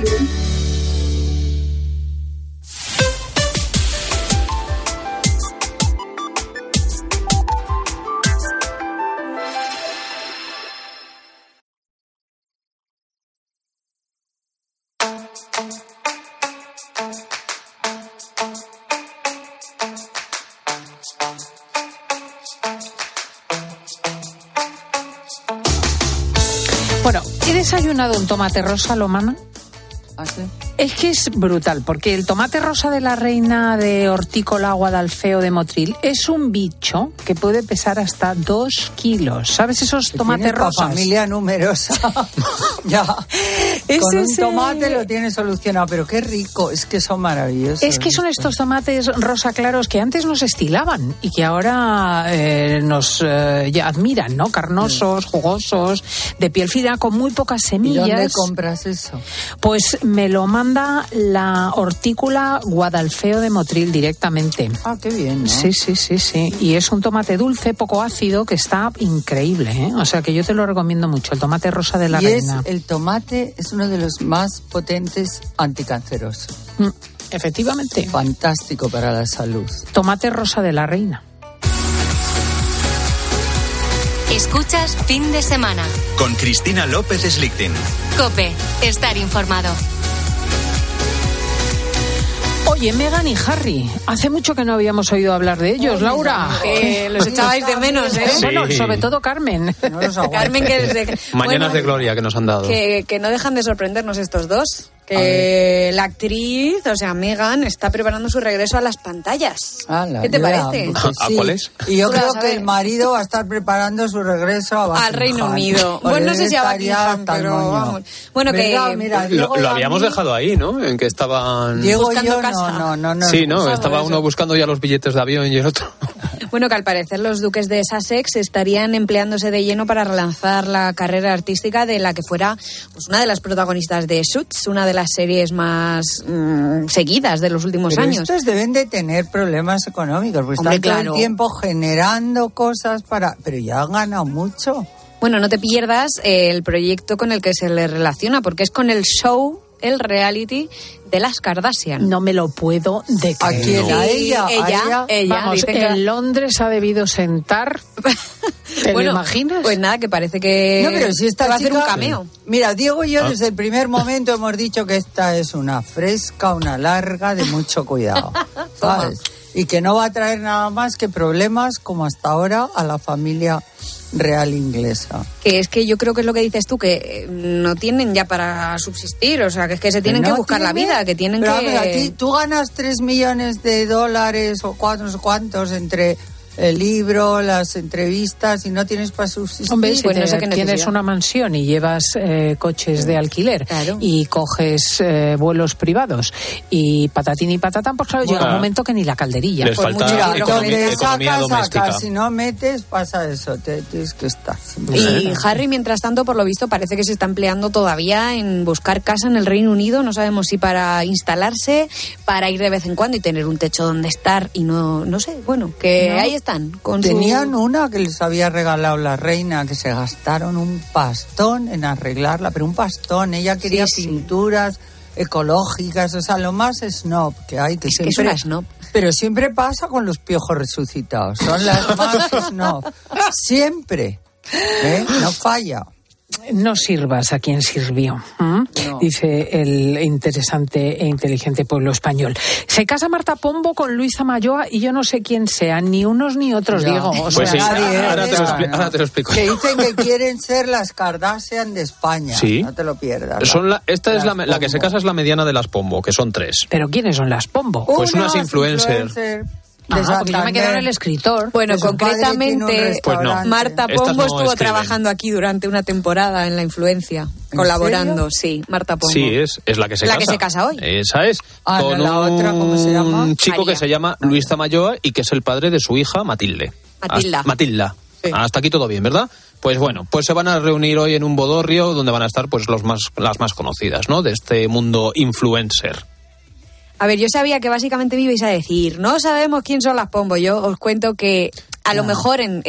Bueno, he desayunado un tomate rosa, Lomana.
¿Ah, sí?
Es que es brutal, porque el tomate rosa de la reina de hortícola Guadalfeo de Motril es un bicho que puede pesar hasta dos kilos. ¿Sabes esos tomates rosas?
Familia numerosa. Ya.
Ese
Con un
es
tomate
el...
lo tienes solucionado, pero qué rico, es que son maravillosos.
Es que son estos tomates rosa claros que antes nos estilaban y que ahora eh, nos eh, ya admiran, ¿no? Carnosos, sí. Jugosos, de piel fina, con muy pocas semillas.
¿Y dónde compras eso?
Pues me lo manda la hortícola Guadalfeo de Motril directamente.
Ah, qué bien, ¿no?
Sí, sí, sí, sí. Y es un tomate dulce, poco ácido, que está increíble, ¿eh? O sea que yo te lo recomiendo mucho, el tomate rosa de la
y
reina.
Es, el tomate es uno de los más potentes anticancerosos.
Mm, efectivamente.
Fantástico para la salud.
Tomate rosa de la reina.
Escuchas Fin de Semana.
Con Cristina López Slichting.
COPE, estar informado.
Oye, Meghan y Harry, hace mucho que no habíamos oído hablar de ellos, Laura.
Que los echabais de menos, ¿eh?
Sí. Bueno, sobre todo Carmen.
No
Carmen, que desde...
Mañanas
bueno,
de gloria que nos han dado.
Que, que no dejan de sorprendernos estos dos. Que la actriz, o sea, Meghan, está preparando su regreso a las pantallas.
Ala,
¿Qué te
ya,
parece?
¿A, ¿A cuál es?
Y yo
Tú
creo
vas a
que
ver.
el marido va a estar preparando su regreso a Buckingham.
Al Reino Unido. Bueno, no sé si a Buckingham, pero vamos. Bueno, que...
Mira, mira,
lo, lo habíamos dejado ahí, ¿no? En que estaban...
Diego
buscando
yo,
casa.
No, no, no.
Sí, ¿no?
no
Estaba uno
eso.
buscando ya los billetes de avión y el otro...
Bueno, que al parecer los duques de Sussex estarían empleándose de lleno para relanzar la carrera artística de la que fuera pues una de las protagonistas de Suits, una de las series más mmm, seguidas de los últimos
Pero
años.
Estos deben de tener problemas económicos, porque
Hombre,
están todo
claro.
el tiempo generando cosas para... Pero ya han ganado mucho.
Bueno, no te pierdas el proyecto con el que se le relaciona, porque es con el show, el reality de las Kardashian.
No me lo puedo de
¿A
creer.
quién? ¿A ella? ¿A
Ella,
ella?
ella.
Vamos,
dicen que-
en Londres ha debido sentar. ¿Te
bueno,
lo imaginas?
Pues nada, que parece que
No, pero si esta
que va a hacer
chica-
un cameo.
Mira, Diego y yo
Ah.
desde el primer momento hemos dicho que esta es una fresca, una larga, de mucho cuidado, ¿sabes? Y que no va a traer nada más que problemas, como hasta ahora, a la familia real inglesa.
Que es que yo creo que es lo que dices tú, que eh, no tienen ya para subsistir, o sea, que es que se tienen
no
que buscar la
tiene,
vida, que tienen
pero,
que...
a ver, a ti, tú ganas tres millones de dólares o cuatro, no sé cuántos entre el libro, las entrevistas y no tienes para subsistir.
Hombre, si
Pues no
te-
sé qué
tienes
necesidad.
una mansión y llevas eh, coches de alquiler y coges eh, vuelos privados y patatín y patatán, pues claro, llega
Bueno,
un momento que ni la calderilla.
les
Pues
falta
mucho-
Mira,
economía-
donde
economía
sacas,
doméstica.
sacas, si no metes, pasa eso, te tienes que estar.
Y Harry, mientras tanto, por lo visto, parece que se está empleando todavía en buscar casa en el Reino Unido. No sabemos si para instalarse, para ir de vez en cuando y tener un techo donde estar y no, no sé, bueno, que
No.
ahí están. Con su-
Tenían una que les había regalado la reina, que se gastaron un pastón en arreglarla, pero un pastón. Ella quería
Sí, sí.
pinturas ecológicas, o sea, lo más snob que hay. Que
Es que
siempre,
es una snob.
Pero siempre pasa con los piojos resucitados. Son las más snob. Siempre. ¿Eh? No falla.
no sirvas a quien sirvió, no. Dice el interesante e inteligente pueblo español. Se casa Marta Pombo con Luisa Malloa y yo no sé quién sean, ni unos ni otros, no. Diego. O
pues
sea,
sí,
nadie,
ahora, te lo expli-
no.
ahora te lo explico.
Que dicen que quieren ser las Kardashian de España.
Sí.
No te lo pierdas.
Son la, esta es la, la que se casa es la mediana de las Pombo, que son tres.
¿Pero quiénes son las Pombo?
Pues unas influencers.
Influencer.
Ah, porque yo me quedé en el escritor.
Bueno, concretamente,
pues no.
Marta Pombo no estuvo escriben. trabajando aquí durante una temporada en la influencia, colaborando, serio? sí, Marta Pombo.
Sí, es, es la que se
la
casa.
que se casa hoy.
Esa es.
Ah,
con
la
un
otra, ¿cómo se llama?
chico
María.
que se llama Luis Tamayoa y que es el padre de su hija Matilde.
Matilda.
Hasta, Matilda.
Sí.
Hasta aquí todo bien, ¿verdad? Pues bueno, pues se van a reunir hoy en un bodorrio donde van a estar pues los más, las más conocidas, ¿no? De este mundo influencer.
A ver, yo sabía que básicamente me ibais a decir, no sabemos quién son las Pombo. Yo os cuento que a lo mejor en,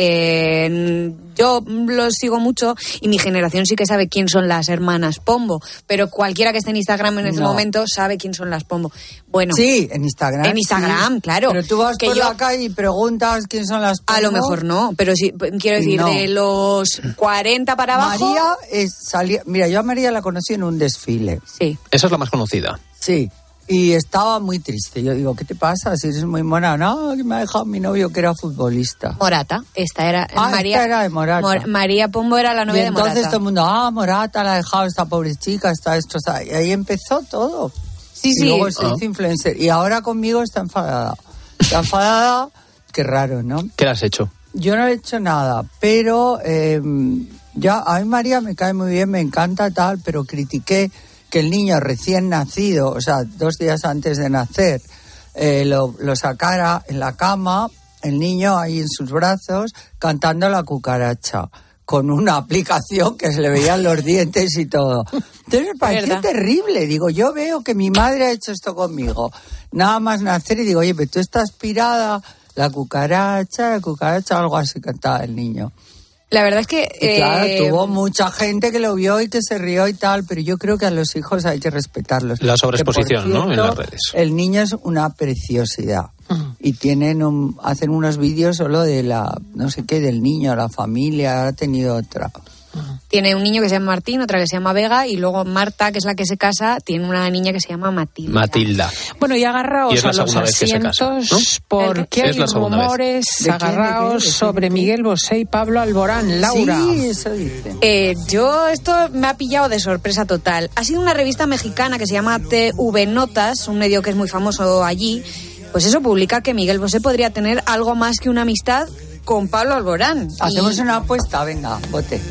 en, yo los sigo mucho y mi generación sí que sabe quién son las hermanas Pombo, pero cualquiera que esté en Instagram en este
no.
momento sabe quién son las Pombo. Bueno,
sí, en Instagram.
En Instagram,
sí.
claro.
Pero tú vas
que
por
yo,
la calle y preguntas quién son las Pombo.
A lo mejor no, pero sí, quiero decir,
no.
de los cuarenta para abajo.
María es, salía, mira, yo a María la conocí en un desfile.
Sí.
Esa es la más conocida.
Sí. Y estaba muy triste. Yo digo, ¿qué te pasa? Si eres muy mona. No, que me ha dejado mi novio que era futbolista.
Morata. Esta era
Ah,
María.
esta era de Morata.
Mor- María Pombo era la novia
y
de Morata.
entonces todo el mundo, ah, Morata la ha dejado esta pobre chica, está destrozada. Y ahí empezó todo.
Sí,
y
sí.
luego se
Ah.
hizo influencer. Y ahora conmigo está enfadada. Está enfadada, qué raro, ¿no?
¿Qué le has hecho?
Yo no he hecho nada, pero eh, ya a mí María me cae muy bien, me encanta tal, pero critiqué que el niño recién nacido, o sea, dos días antes de nacer, eh, lo, lo sacara en la cama, el niño ahí en sus brazos, cantando La Cucaracha, con una aplicación que se le veían los dientes y todo. Entonces me pareció
¿verdad?
terrible. Digo, yo veo que mi madre ha hecho esto conmigo. Nada más nacer y digo, oye, pero tú estás pirada, La Cucaracha, La Cucaracha, algo así cantaba el niño.
La verdad es que...
Y claro,
eh,
tuvo mucha gente que lo vio y que se rió y tal, pero yo creo que a los hijos hay que respetarlos.
La sobreexposición,
Que, por
¿no? En
cierto,
las redes.
El niño es una preciosidad.
Uh-huh.
Y tienen un, hacen unos vídeos solo de la, no sé qué, del niño, la familia, ha tenido otra.
Tiene un niño que se llama Martín, otra que se llama Vega, y luego Marta, que es la que se casa, tiene una niña que se llama Matilda.
Matilda.
Bueno, y agarraos
Y es la
a los
segunda vez que se casa,
asientos
¿no?
porque
Es
hay
la segunda vez.
rumores
¿De quién, de qué,
agarraos
de quién,
sobre
de qué?
Miguel Bosé y Pablo Alborán. Laura.
Sí, eso dicen.
Eh, yo, esto me ha pillado de sorpresa total. Ha sido una revista mexicana que se llama T V Notas, un medio que es muy famoso allí. Pues eso publica que Miguel Bosé podría tener algo más que una amistad con Pablo Alborán.
Hacemos
Y,
una apuesta, venga, bote.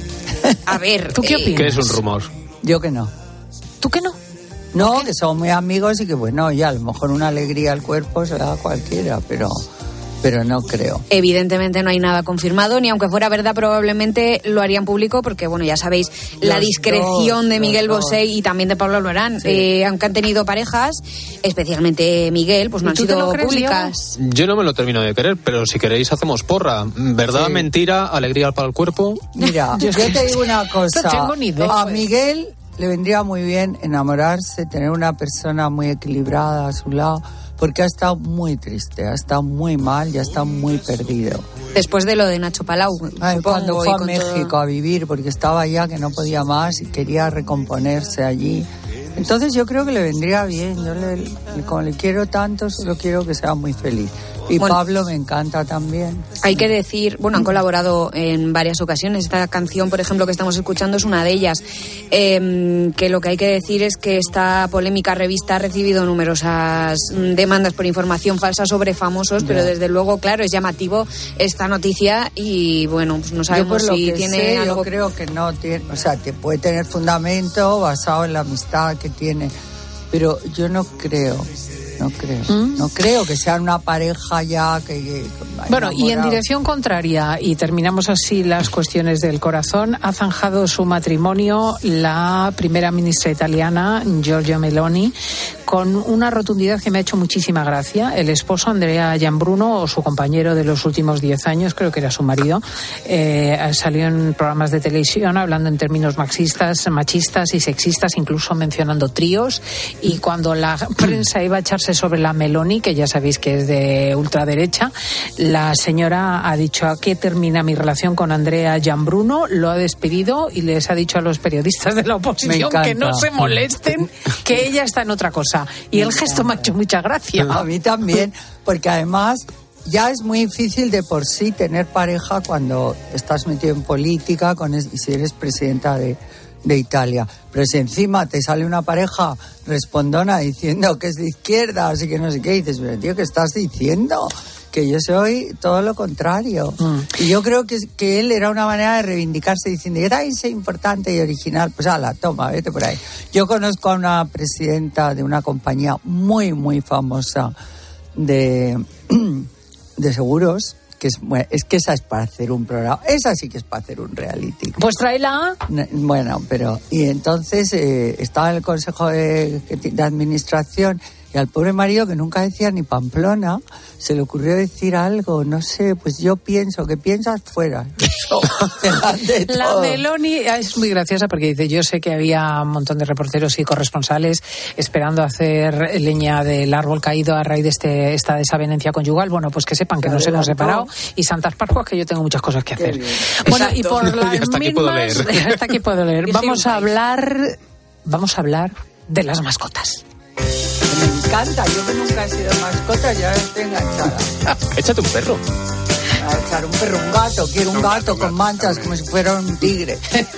a ver,
¿Tú qué
eh,
opinas?
Que es un rumor.
Yo que no.
¿Tú qué no?
No, que son muy amigos y que bueno, ya a lo mejor una alegría al cuerpo se la da cualquiera, pero, pero no creo.
Evidentemente no hay nada confirmado, ni aunque fuera verdad probablemente lo harían público porque, bueno, ya sabéis, la
Los
discreción
dos,
de Miguel
los
Bosé
dos.
y también de Pablo Alborán,
Sí.
eh, aunque han tenido parejas, especialmente Miguel, pues no
¿Y
han
tú te
sido
lo crees,
públicas.
Yo no me lo termino de creer, pero si queréis hacemos porra. ¿Verdad,
Sí.
mentira, alegría para el cuerpo?
Mira,
Yo
yo,
es que
te digo una cosa.
no tengo ni idea.
A Miguel le vendría muy bien enamorarse, tener una persona muy equilibrada a su lado, porque ha estado muy triste, ha estado muy mal y ha estado muy perdido.
Después de lo de Nacho Palau,
Ay,
supongo,
cuando
y
fue a
con
México
todo-
a vivir, porque estaba ya que no podía más y quería recomponerse allí. Entonces yo creo que le vendría bien. Yo le, como le quiero tanto, solo quiero que sea muy feliz. Y
Bueno.
Pablo me encanta también.
Hay que decir, bueno, han colaborado en varias ocasiones. Esta canción, por ejemplo, que estamos escuchando es una de ellas. Eh, que lo que hay que decir es que esta polémica revista ha recibido numerosas mm, demandas por información falsa sobre famosos, pero desde luego, claro, es llamativo esta noticia y, bueno, pues no
Yo por
sabemos
lo
si
que
tiene
sé,
algo...
yo creo que no tiene, o sea, te puede tener fundamento basado en la amistad que tiene, pero yo no creo, no creo,
¿Mm?
no creo que sean una pareja ya que... que
Bueno, y en
enamorados.
dirección contraria, y terminamos así las cuestiones del corazón, ha zanjado su matrimonio la primera ministra italiana, Giorgia Meloni, con una rotundidad que me ha hecho muchísima gracia. El esposo, Andrea Gianbruno, o su compañero de los últimos diez años, creo que era su marido, eh, salió en programas de televisión hablando en términos machistas, machistas y sexistas, incluso mencionando tríos. Y cuando la prensa iba a echarse sobre la Meloni, que ya sabéis que es de ultraderecha, la señora ha dicho: ¿a qué termina mi relación con Andrea Gianbruno? Lo ha despedido y les ha dicho a los periodistas de la oposición que no se molesten, que ella está en otra cosa. Y el gesto me ha hecho mucha gracia.
A mí también, porque además ya es muy difícil de por sí tener pareja cuando estás metido en política con es, y si eres presidenta de, de Italia. Pero si encima te sale una pareja respondona diciendo que es de izquierda, así que no sé qué, dices, pero tío, ¿qué estás diciendo? Que yo soy todo lo contrario. Mm. Y yo creo que, que él era una manera de reivindicarse diciendo que ay, soy importante y original. Pues ala, toma, vete por ahí. Yo conozco a una presidenta de una compañía muy, muy famosa de, de seguros, que es, bueno, es que esa es para hacer un programa. Esa sí que es para hacer un reality.
Pues tráela.
Bueno, pero... Y entonces eh, estaba en el consejo de, de administración y al pobre marido, que nunca decía ni Pamplona, se le ocurrió decir algo, no sé, pues yo pienso, que piensas fuera. Eso, de todo.
La Meloni es muy graciosa porque dice, yo sé que había un montón de reporteros y corresponsales esperando hacer leña del árbol caído a raíz de este, esta desavenencia conyugal. Bueno, pues que sepan que nos hemos separado y Santas Pascuas, que yo tengo muchas cosas que hacer. Bueno, exacto. Y por las
hasta
mismas...
Aquí puedo leer.
Hasta aquí puedo leer. Vamos a hablar, vamos a hablar de las mascotas.
Me encanta, yo que nunca he sido mascota, ya estoy enganchada.
Échate un perro.
A echar un perro, un gato, quiero un gato con manchas como si fuera un tigre.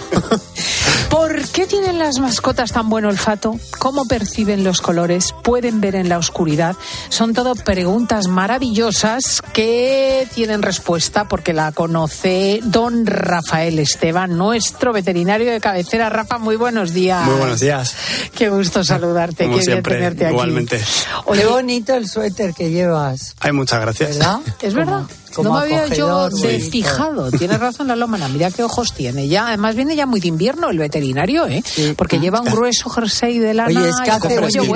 ¿Por qué tienen las mascotas tan buen olfato? ¿Cómo perciben los colores? ¿Pueden ver en la oscuridad? Son todo preguntas maravillosas que tienen respuesta porque la conoce don Rafael Esteban, nuestro veterinario de cabecera. Rafa, muy buenos días.
Muy buenos días.
Qué gusto saludarte,
como
qué
siempre,
bien tenerte aquí.
Igualmente.
Oye, qué bonito el suéter que llevas.
Ay, muchas gracias.
¿Verdad?
Es verdad.
Como
no me había yo de
sí.
fijado. Tienes razón la lómana, mira qué ojos tiene. Ya, además viene ya muy de invierno el veterinario, ¿eh? Sí. Porque ah, lleva un grueso jersey de lana.
Oye, es que hace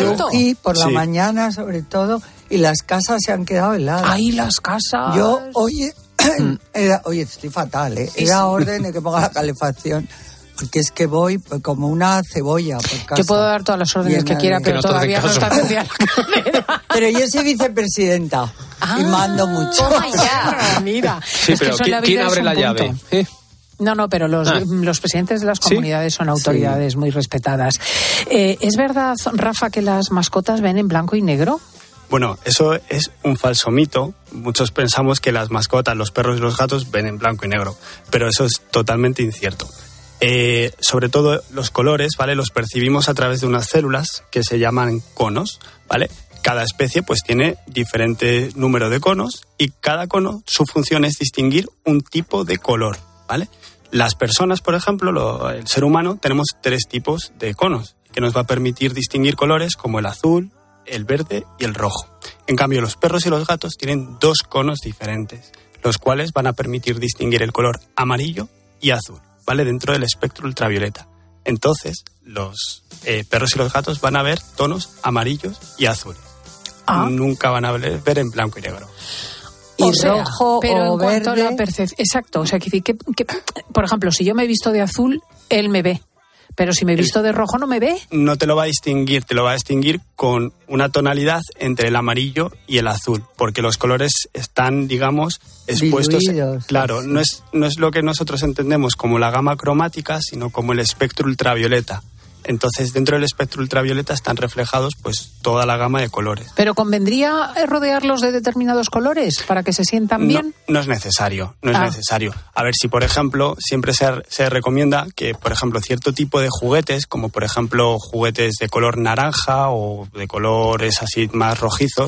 un
por la
sí.
mañana sobre todo y las casas se han quedado heladas.
¡Ay, las casas!
Yo, oye, era, oye, estoy fatal, ¿eh? Era sí. orden de que ponga la calefacción. Porque es que voy como una cebolla por casa.
Yo puedo dar todas las órdenes que quiera, de... pero que no todavía no está encendida la caldera.
Pero yo soy vicepresidenta ah, y mando mucho.
Oh my God. Mira,
sí, pero ¿quién, ¿quién abre la llave? ¿Eh?
No, no, pero los, ah. los presidentes de las comunidades ¿Sí? son autoridades sí. muy respetadas. Eh, ¿Es verdad, Rafa, que las mascotas ven en blanco y negro?
Bueno, eso es un falso mito. Muchos pensamos que las mascotas, los perros y los gatos, ven en blanco y negro, pero eso es totalmente incierto. Eh, sobre todo los colores, ¿vale? Los percibimos a través de unas células que se llaman conos, ¿vale? Cada especie pues tiene diferente número de conos y cada cono, su función es distinguir un tipo de color, ¿vale? Las personas, por ejemplo, lo, el ser humano, tenemos tres tipos de conos que nos va a permitir distinguir colores como el azul, el verde y el rojo. En cambio, los perros y los gatos tienen dos conos diferentes, los cuales van a permitir distinguir el color amarillo y azul, ¿vale? Dentro del espectro ultravioleta. Entonces, los eh, perros y los gatos van a ver tonos amarillos y azules. Ah. Nunca van a ver en blanco y negro.
Y o sea, rojo
pero
o
en cuanto
verde.
a la percepción. Exacto, o sea, que, que, que, por ejemplo, si yo me he visto de azul, él me ve. Pero si me he visto de rojo, ¿no me ve?
No te lo va a distinguir, te lo va a distinguir con una tonalidad entre el amarillo y el azul, porque los colores están, digamos, expuestos.
Diluidos,
claro,
sí.
no es, no es lo que nosotros entendemos como la gama cromática, sino como el espectro ultravioleta. Entonces, dentro del espectro ultravioleta están reflejados pues toda la gama de colores.
¿Pero convendría rodearlos de determinados colores para que se sientan bien?
No, no es necesario, no es ah. necesario. A ver, si por ejemplo, siempre se, se recomienda que, por ejemplo, cierto tipo de juguetes, como por ejemplo juguetes de color naranja o de colores así más rojizos,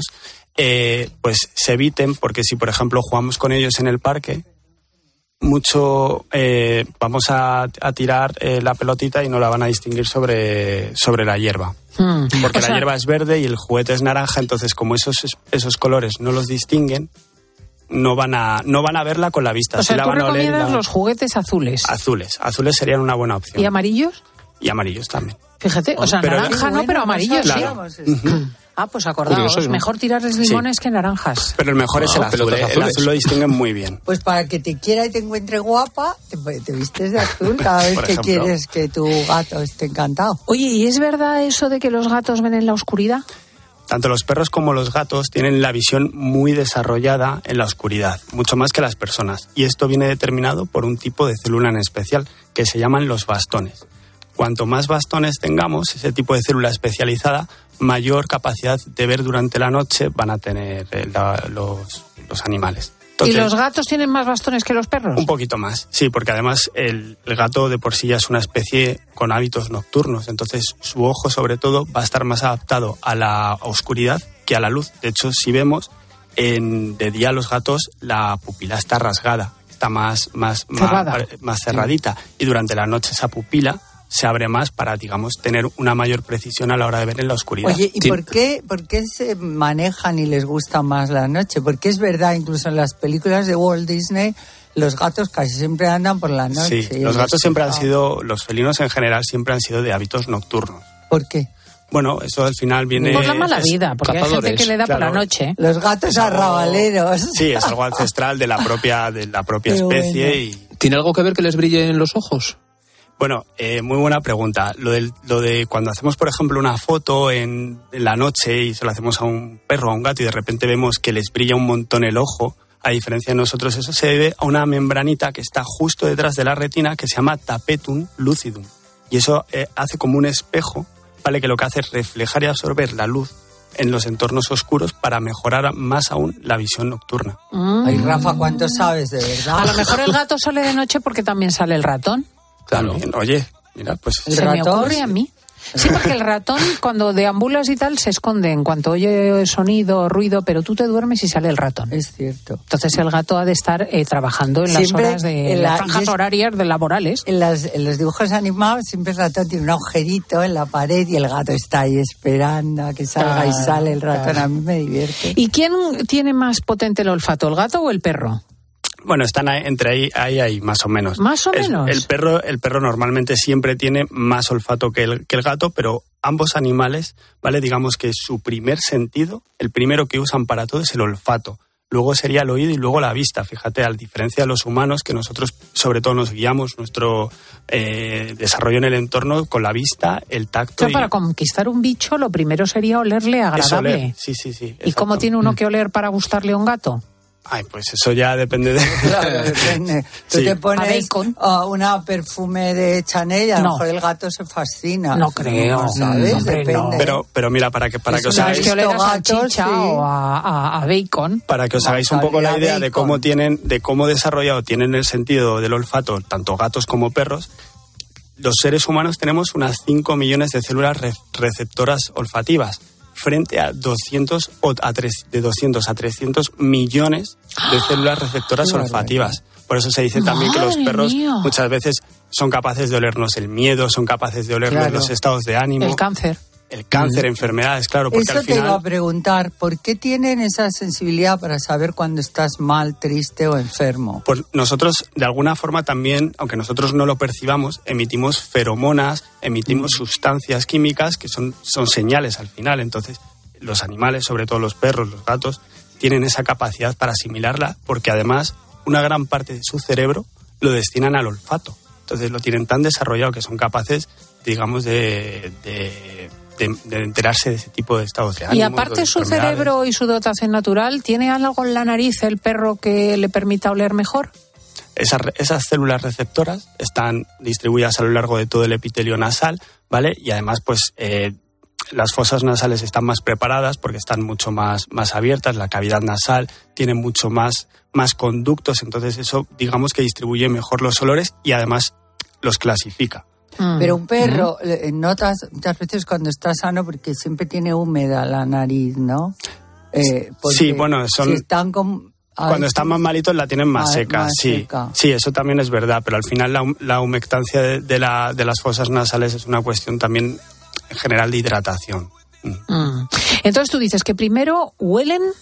eh, pues se eviten, porque si por ejemplo jugamos con ellos en el parque, mucho eh, vamos a, a tirar eh, la pelotita y no la van a distinguir sobre, sobre la hierba. Hmm. Porque o la sea, hierba es verde y el juguete es naranja, entonces como esos, esos colores no los distinguen, no van a, no van a verla con la vista.
O sea,
sí la
tú
van a oler
recomiendas
la...
los juguetes azules.
Azules, azules serían una buena opción.
¿Y amarillos?
y amarillos también.
Fíjate, o sea,
pero,
naranja no, pero amarillo sí.
Claro.
Ah, pues acordaos, Curioso, mejor tirarles limones sí. que naranjas.
Pero el mejor no, es el azul, ¿eh? El azul lo distinguen muy bien.
Pues para que te quiera y te encuentre guapa, te, te vistes de azul cada vez que quieres que tu gato esté encantado.
Oye, ¿y es verdad eso de que los gatos ven en la oscuridad?
Tanto los perros como los gatos tienen la visión muy desarrollada en la oscuridad, mucho más que las personas. Y esto viene determinado por un tipo de célula en especial, que se llaman los bastones. Cuanto más bastones tengamos, ese tipo de célula especializada, mayor capacidad de ver durante la noche van a tener la, los, los animales. Entonces,
¿y los gatos tienen más bastones que los perros?
Un poquito más, sí, porque además el, el gato de por sí ya es una especie con hábitos nocturnos, entonces su ojo sobre todo va a estar más adaptado a la oscuridad que a la luz. De hecho, si vemos, en, de día los gatos la pupila está rasgada, está más, más, más, más cerradita, y durante la noche esa pupila se abre más para, digamos, tener una mayor precisión a la hora de ver en la oscuridad.
Oye, ¿y sí. por qué, por qué se manejan y les gusta más la noche? Porque es verdad, incluso en las películas de Walt Disney, los gatos casi siempre andan por la noche.
Sí, los gatos siempre han sido, los felinos en general siempre han sido de hábitos nocturnos.
¿Por qué?
Bueno, eso al final viene...
Por la mala vida, porque cazadores, hay gente que le da claro, por la noche.
Los gatos arrabaleros.
Sí, es algo ancestral de la propia, de la propia especie. Bueno. Y...
¿Tiene algo que ver que les brille en los ojos?
Bueno, eh, muy buena pregunta. Lo, del, lo de cuando hacemos, por ejemplo, una foto en, en la noche y se la hacemos a un perro o a un gato y de repente vemos que les brilla un montón el ojo, a diferencia de nosotros, eso se debe a una membranita que está justo detrás de la retina que se llama tapetum lucidum. Y eso eh, hace como un espejo, ¿vale? Que lo que hace es reflejar y absorber la luz en los entornos oscuros para mejorar más aún la visión nocturna.
Mm. Ay, Rafa, ¿cuánto sabes de verdad?
A lo mejor el gato sale de noche porque también sale el ratón.
Claro. También, oye, mira, pues...
¿El Se ratón? Me ocurre a mí. Sí, porque el ratón, cuando deambulas y tal, se esconde en cuanto oye sonido, ruido, pero tú te duermes y sale el ratón.
Es cierto.
Entonces el gato ha de estar eh, trabajando en siempre las horas de en la, las franjas es, horarias de laborales.
En, las, en los dibujos animados siempre el ratón tiene un agujerito en la pared y el gato está ahí esperando a que salga claro, y sale el ratón. Claro. A mí me divierte.
¿Y quién tiene más potente el olfato, el gato o el perro?
Bueno, están entre ahí, ahí, ahí, más o menos.
¿Más o
es,
menos?
El perro, el perro normalmente siempre tiene más olfato que el, que el gato, pero ambos animales, ¿vale? Digamos que su primer sentido, el primero que usan para todo es el olfato. Luego sería el oído y luego la vista. Fíjate, a diferencia de los humanos, que nosotros sobre todo nos guiamos nuestro eh, desarrollo en el entorno con la vista, el tacto.
O sea, y... para conquistar un bicho, lo primero sería olerle agradable.
Oler. Sí, sí, sí.
Exacto. ¿Y cómo tiene uno que oler para gustarle a un gato?
Ay, pues eso ya depende de...
Claro, depende. Tú sí. te pones uh, una perfume de Chanel y a lo no. mejor el gato se fascina.
No creo,
no, ¿sabes?
No,
depende.
No. Pero, pero mira, para que, para que os hagáis...
que oler a salchicha sí. o a, a, a bacon.
Para que os hagáis un poco la idea de cómo tienen, de cómo desarrollado tienen el sentido del olfato, tanto gatos como perros, los seres humanos tenemos unas cinco millones de células re- receptoras olfativas, frente a doscientos a tres, de doscientos a trescientos millones de células receptoras ¡Ah! olfativas. Por eso se dice también que los perros mía. muchas veces son capaces de olernos el miedo, son capaces de olernos claro. los estados de ánimo.
El cáncer.
El cáncer, mm. enfermedades, claro, porque
Eso
al final...
te iba a preguntar, ¿por qué tienen esa sensibilidad para saber cuando estás mal, triste o enfermo?
Pues nosotros, de alguna forma también, aunque nosotros no lo percibamos, emitimos feromonas, emitimos mm. sustancias químicas que son, son señales al final. Entonces, los animales, sobre todo los perros, los gatos, tienen esa capacidad para asimilarla, porque además una gran parte de su cerebro lo destinan al olfato. Entonces lo tienen tan desarrollado que son capaces, digamos, de... de De, de enterarse de ese tipo de estados de ánimo.
Y aparte su cerebro y su dotación natural, ¿tiene algo en la nariz el perro que le permita oler mejor?
Esas, esas células receptoras están distribuidas a lo largo de todo el epitelio nasal, ¿vale? Y además, pues, eh, las fosas nasales están más preparadas porque están mucho más, más abiertas, la cavidad nasal tiene mucho más, más conductos, entonces eso, digamos que distribuye mejor los olores y además los clasifica.
Pero un perro, uh-huh. notas muchas veces cuando está sano porque siempre tiene húmeda la nariz, ¿no? Eh,
sí, bueno, son...
Si están con...
Cuando están más malitos la tienen más, más seca, más sí. Seca. Sí, eso también es verdad, pero al final la, la humectancia de, de, la, de las fosas nasales es una cuestión también en general de hidratación.
Mm. Entonces tú dices que primero huelen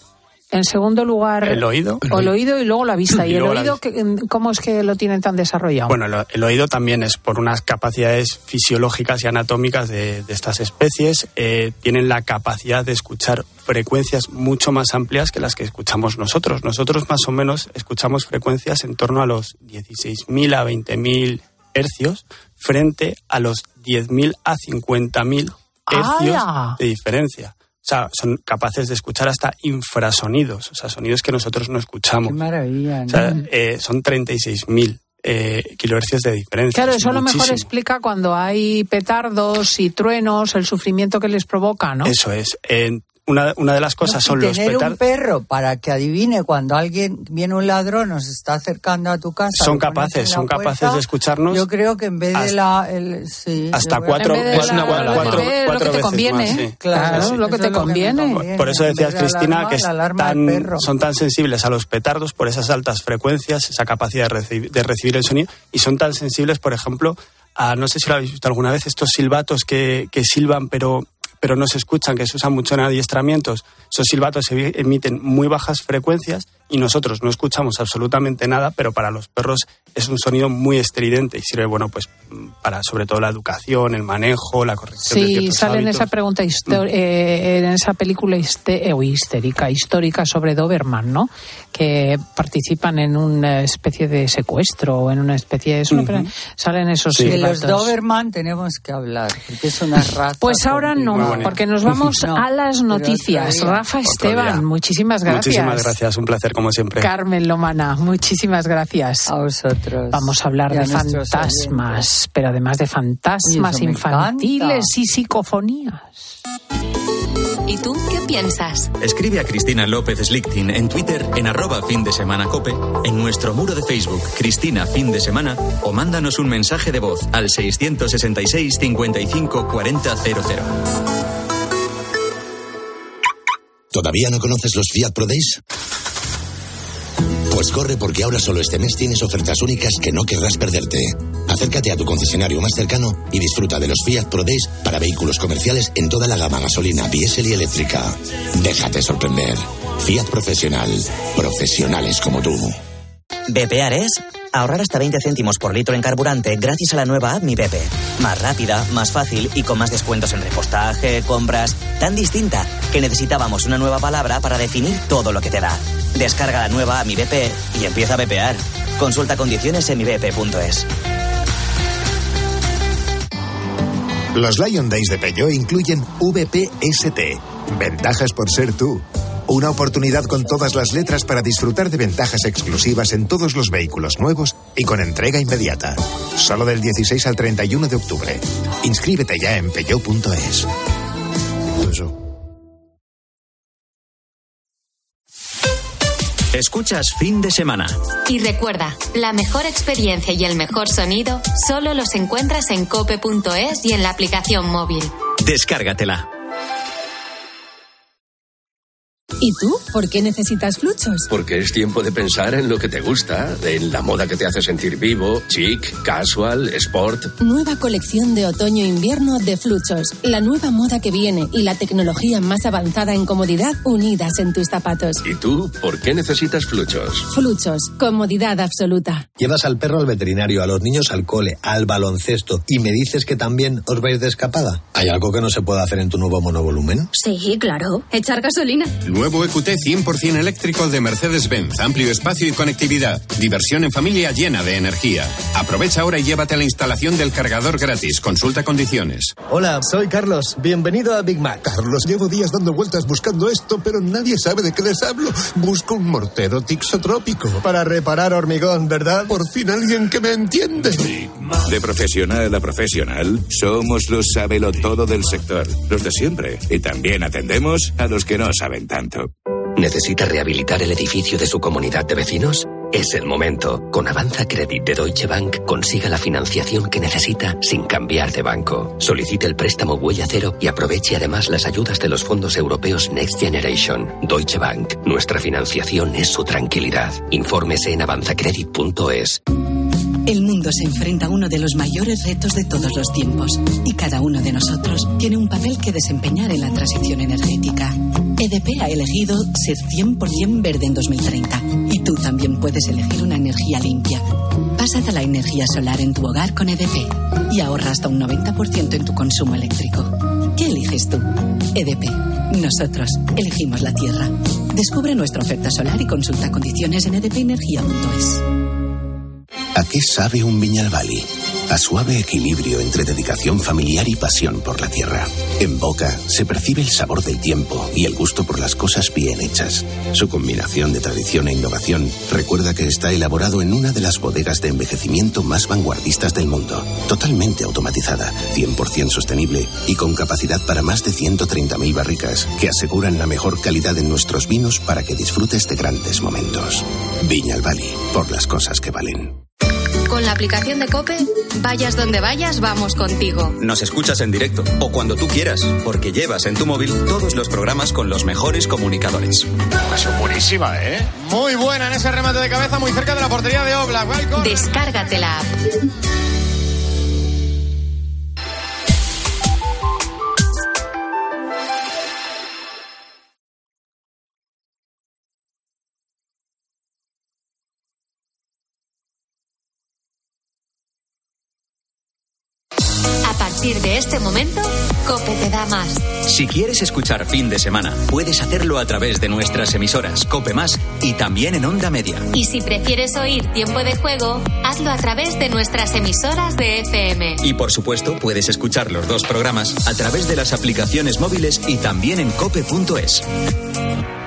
En segundo lugar,
el oído.
O el oído y luego la vista. ¿Y, y el oído
vista.
cómo es que lo tienen tan desarrollado?
Bueno, el, el oído también es por unas capacidades fisiológicas y anatómicas de, de estas especies. Eh, tienen la capacidad de escuchar frecuencias mucho más amplias que las que escuchamos nosotros. Nosotros más o menos escuchamos frecuencias en torno a los dieciséis mil a veinte mil hercios frente a los diez mil a cincuenta mil hercios ¡Hala! De diferencia. O sea, son capaces de escuchar hasta infrasonidos, o sea, sonidos que nosotros no escuchamos.
¡Qué maravilla! ¿No?
O sea, eh, son treinta y seis mil eh, kilohercios de diferencia.
Claro, eso a lo
muchísimo.
Mejor explica cuando hay petardos y truenos, el sufrimiento que les provoca, ¿no?
Eso es. Eh, Una, una de las cosas
no,
son los petardos.
Tener un perro para que adivine cuando alguien viene un ladrón o se está acercando a tu casa.
Son capaces, son puerta, capaces de escucharnos.
Yo creo que en vez
hasta,
de la. El, sí,
hasta cuatro,
pues
la,
cuatro, cuatro,
cuatro
lo que te conviene.
Más, sí.
Claro,
sí, sí.
lo que te conviene.
Por, por eso decías, Cristina, alarma, que es tan, son tan sensibles a los petardos por esas altas frecuencias, esa capacidad de recibir, de recibir el sonido, y son tan sensibles, por ejemplo, a, no sé si lo habéis visto alguna vez, estos silbatos que, que silban, pero. pero no se escuchan, que se usan mucho en adiestramientos. Esos silbatos se emiten muy bajas frecuencias y nosotros no escuchamos absolutamente nada, pero para los perros es un sonido muy estridente y sirve, bueno, pues para sobre todo la educación, el manejo, la corrección
sí,
de ciertos
sale
hábitos.
en esa pregunta histori- mm. eh, en esa película histe- eh, histérica, histórica sobre Doberman, ¿no? Que participan en una especie de secuestro o en una especie de eso, uh-huh. ¿no? Salen esos
sí.
silbatos.
De los Doberman tenemos que hablar, porque es una raza.
Pues ahora no, porque nos vamos no, a las noticias. Rafa Esteban, día. muchísimas gracias.
Muchísimas gracias, un placer como siempre.
Carmen Lomana, muchísimas gracias.
A vosotros.
Vamos a hablar de fantasmas, oyentes. Pero además de fantasmas Oye, infantiles y psicofonías.
¿Y tú qué piensas?
Escribe a Cristina López Slichting en Twitter en arroba fin de semana cope, en nuestro muro de Facebook Cristina Fin de Semana o mándanos un mensaje de voz al seiscientos sesenta y seis cincuenta y cinco cuarenta cero cero.
¿Todavía no conoces los Fiat Pro Days? Pues corre, porque ahora solo este mes tienes ofertas únicas que no querrás perderte. Acércate a tu concesionario más cercano y disfruta de los Fiat Pro Days para vehículos comerciales en toda la gama gasolina, diésel y eléctrica. Déjate sorprender. Fiat Profesional. Profesionales como tú.
Bepear es ahorrar hasta veinte céntimos por litro en carburante gracias a la nueva app Mi B P. Más rápida, más fácil y con más descuentos en repostaje, compras. Tan distinta que necesitábamos una nueva palabra para definir todo lo que te da. Descarga la nueva app Mi B P y empieza a bepear. Consulta condiciones en mi b p punto es.
Los Lion Days de Peugeot incluyen V P S T. Ventajas por ser tú. Una oportunidad con todas las letras para disfrutar de ventajas exclusivas en todos los vehículos nuevos y con entrega inmediata. Solo del dieciséis al treinta y uno de octubre. Inscríbete ya en peugeot punto es. Eso.
Escuchas Fin de Semana.
Y recuerda, la mejor experiencia y el mejor sonido solo los encuentras en cope punto es y en la aplicación móvil.
Descárgatela.
¿Y tú? ¿Por qué necesitas Fluchos?
Porque es tiempo de pensar en lo que te gusta, en la moda que te hace sentir vivo, chic, casual, sport.
Nueva colección de otoño-invierno de Fluchos. La nueva moda que viene y la tecnología más avanzada en comodidad unidas en tus zapatos.
¿Y tú? ¿Por qué necesitas Fluchos?
Fluchos. Comodidad absoluta.
Llevas al perro al veterinario, a los niños al cole, al baloncesto y me dices que también os vais de escapada. ¿Hay algo que no se pueda hacer en tu nuevo monovolumen?
Sí, claro. Echar gasolina.
Nuevo E Q T cien por ciento eléctrico de Mercedes-Benz. Amplio espacio y conectividad. Diversión en familia llena de energía. Aprovecha ahora y llévate a la instalación del cargador gratis. Consulta condiciones.
Hola, soy Carlos. Bienvenido a Big Mac.
Carlos, llevo días dando vueltas buscando esto, pero nadie sabe de qué les hablo. Busco un mortero tixotrópico.
Para reparar hormigón, ¿verdad?
Por fin alguien que me entiende.
De profesional a profesional, somos los sabelotodo del sector. Los de siempre. Y también atendemos a los que no saben tanto.
¿Necesita rehabilitar el edificio de su comunidad de vecinos? Es el momento. Con Avanza Credit de Deutsche Bank consiga la financiación que necesita sin cambiar de banco. Solicite el préstamo Huella Cero y aproveche además las ayudas de los fondos europeos Next Generation. Deutsche Bank. Nuestra financiación es su tranquilidad. Infórmese en avanzacredit punto es.
El mundo se enfrenta a uno de los mayores retos de todos los tiempos y cada uno de nosotros tiene un papel que desempeñar en la transición energética. E D P ha elegido ser cien por ciento verde en dos mil treinta y tú también puedes elegir una energía limpia. Pásate a la energía solar en tu hogar con E D P y ahorra hasta un noventa por ciento en tu consumo eléctrico. ¿Qué eliges tú? E D P. Nosotros elegimos la Tierra. Descubre nuestra oferta solar y consulta condiciones en e d p energía punto es.
¿A qué sabe un Viñalbali? A suave equilibrio entre dedicación familiar y pasión por la tierra. En boca se percibe el sabor del tiempo y el gusto por las cosas bien hechas. Su combinación de tradición e innovación recuerda que está elaborado en una de las bodegas de envejecimiento más vanguardistas del mundo. Totalmente automatizada, cien por ciento sostenible y con capacidad para más de ciento treinta mil barricas que aseguran la mejor calidad en nuestros vinos para que disfrutes de grandes momentos. Viñalbali, por las cosas que valen.
Con la aplicación de COPE, vayas donde vayas, vamos contigo.
Nos escuchas en directo o cuando tú quieras, porque llevas en tu móvil todos los programas con los mejores comunicadores.
Es buenísima, ¿eh? Muy buena en ese remate de cabeza muy cerca de la portería de Oblak.
Descárgate la app. A partir de este momento, COPE te da más.
Si quieres escuchar Fin de Semana, puedes hacerlo a través de nuestras emisoras COPE Más y también en Onda Media.
Y si prefieres oír Tiempo de Juego, hazlo a través de nuestras emisoras de F M.
Y por supuesto, puedes escuchar los dos programas a través de las aplicaciones móviles y también en cope punto es.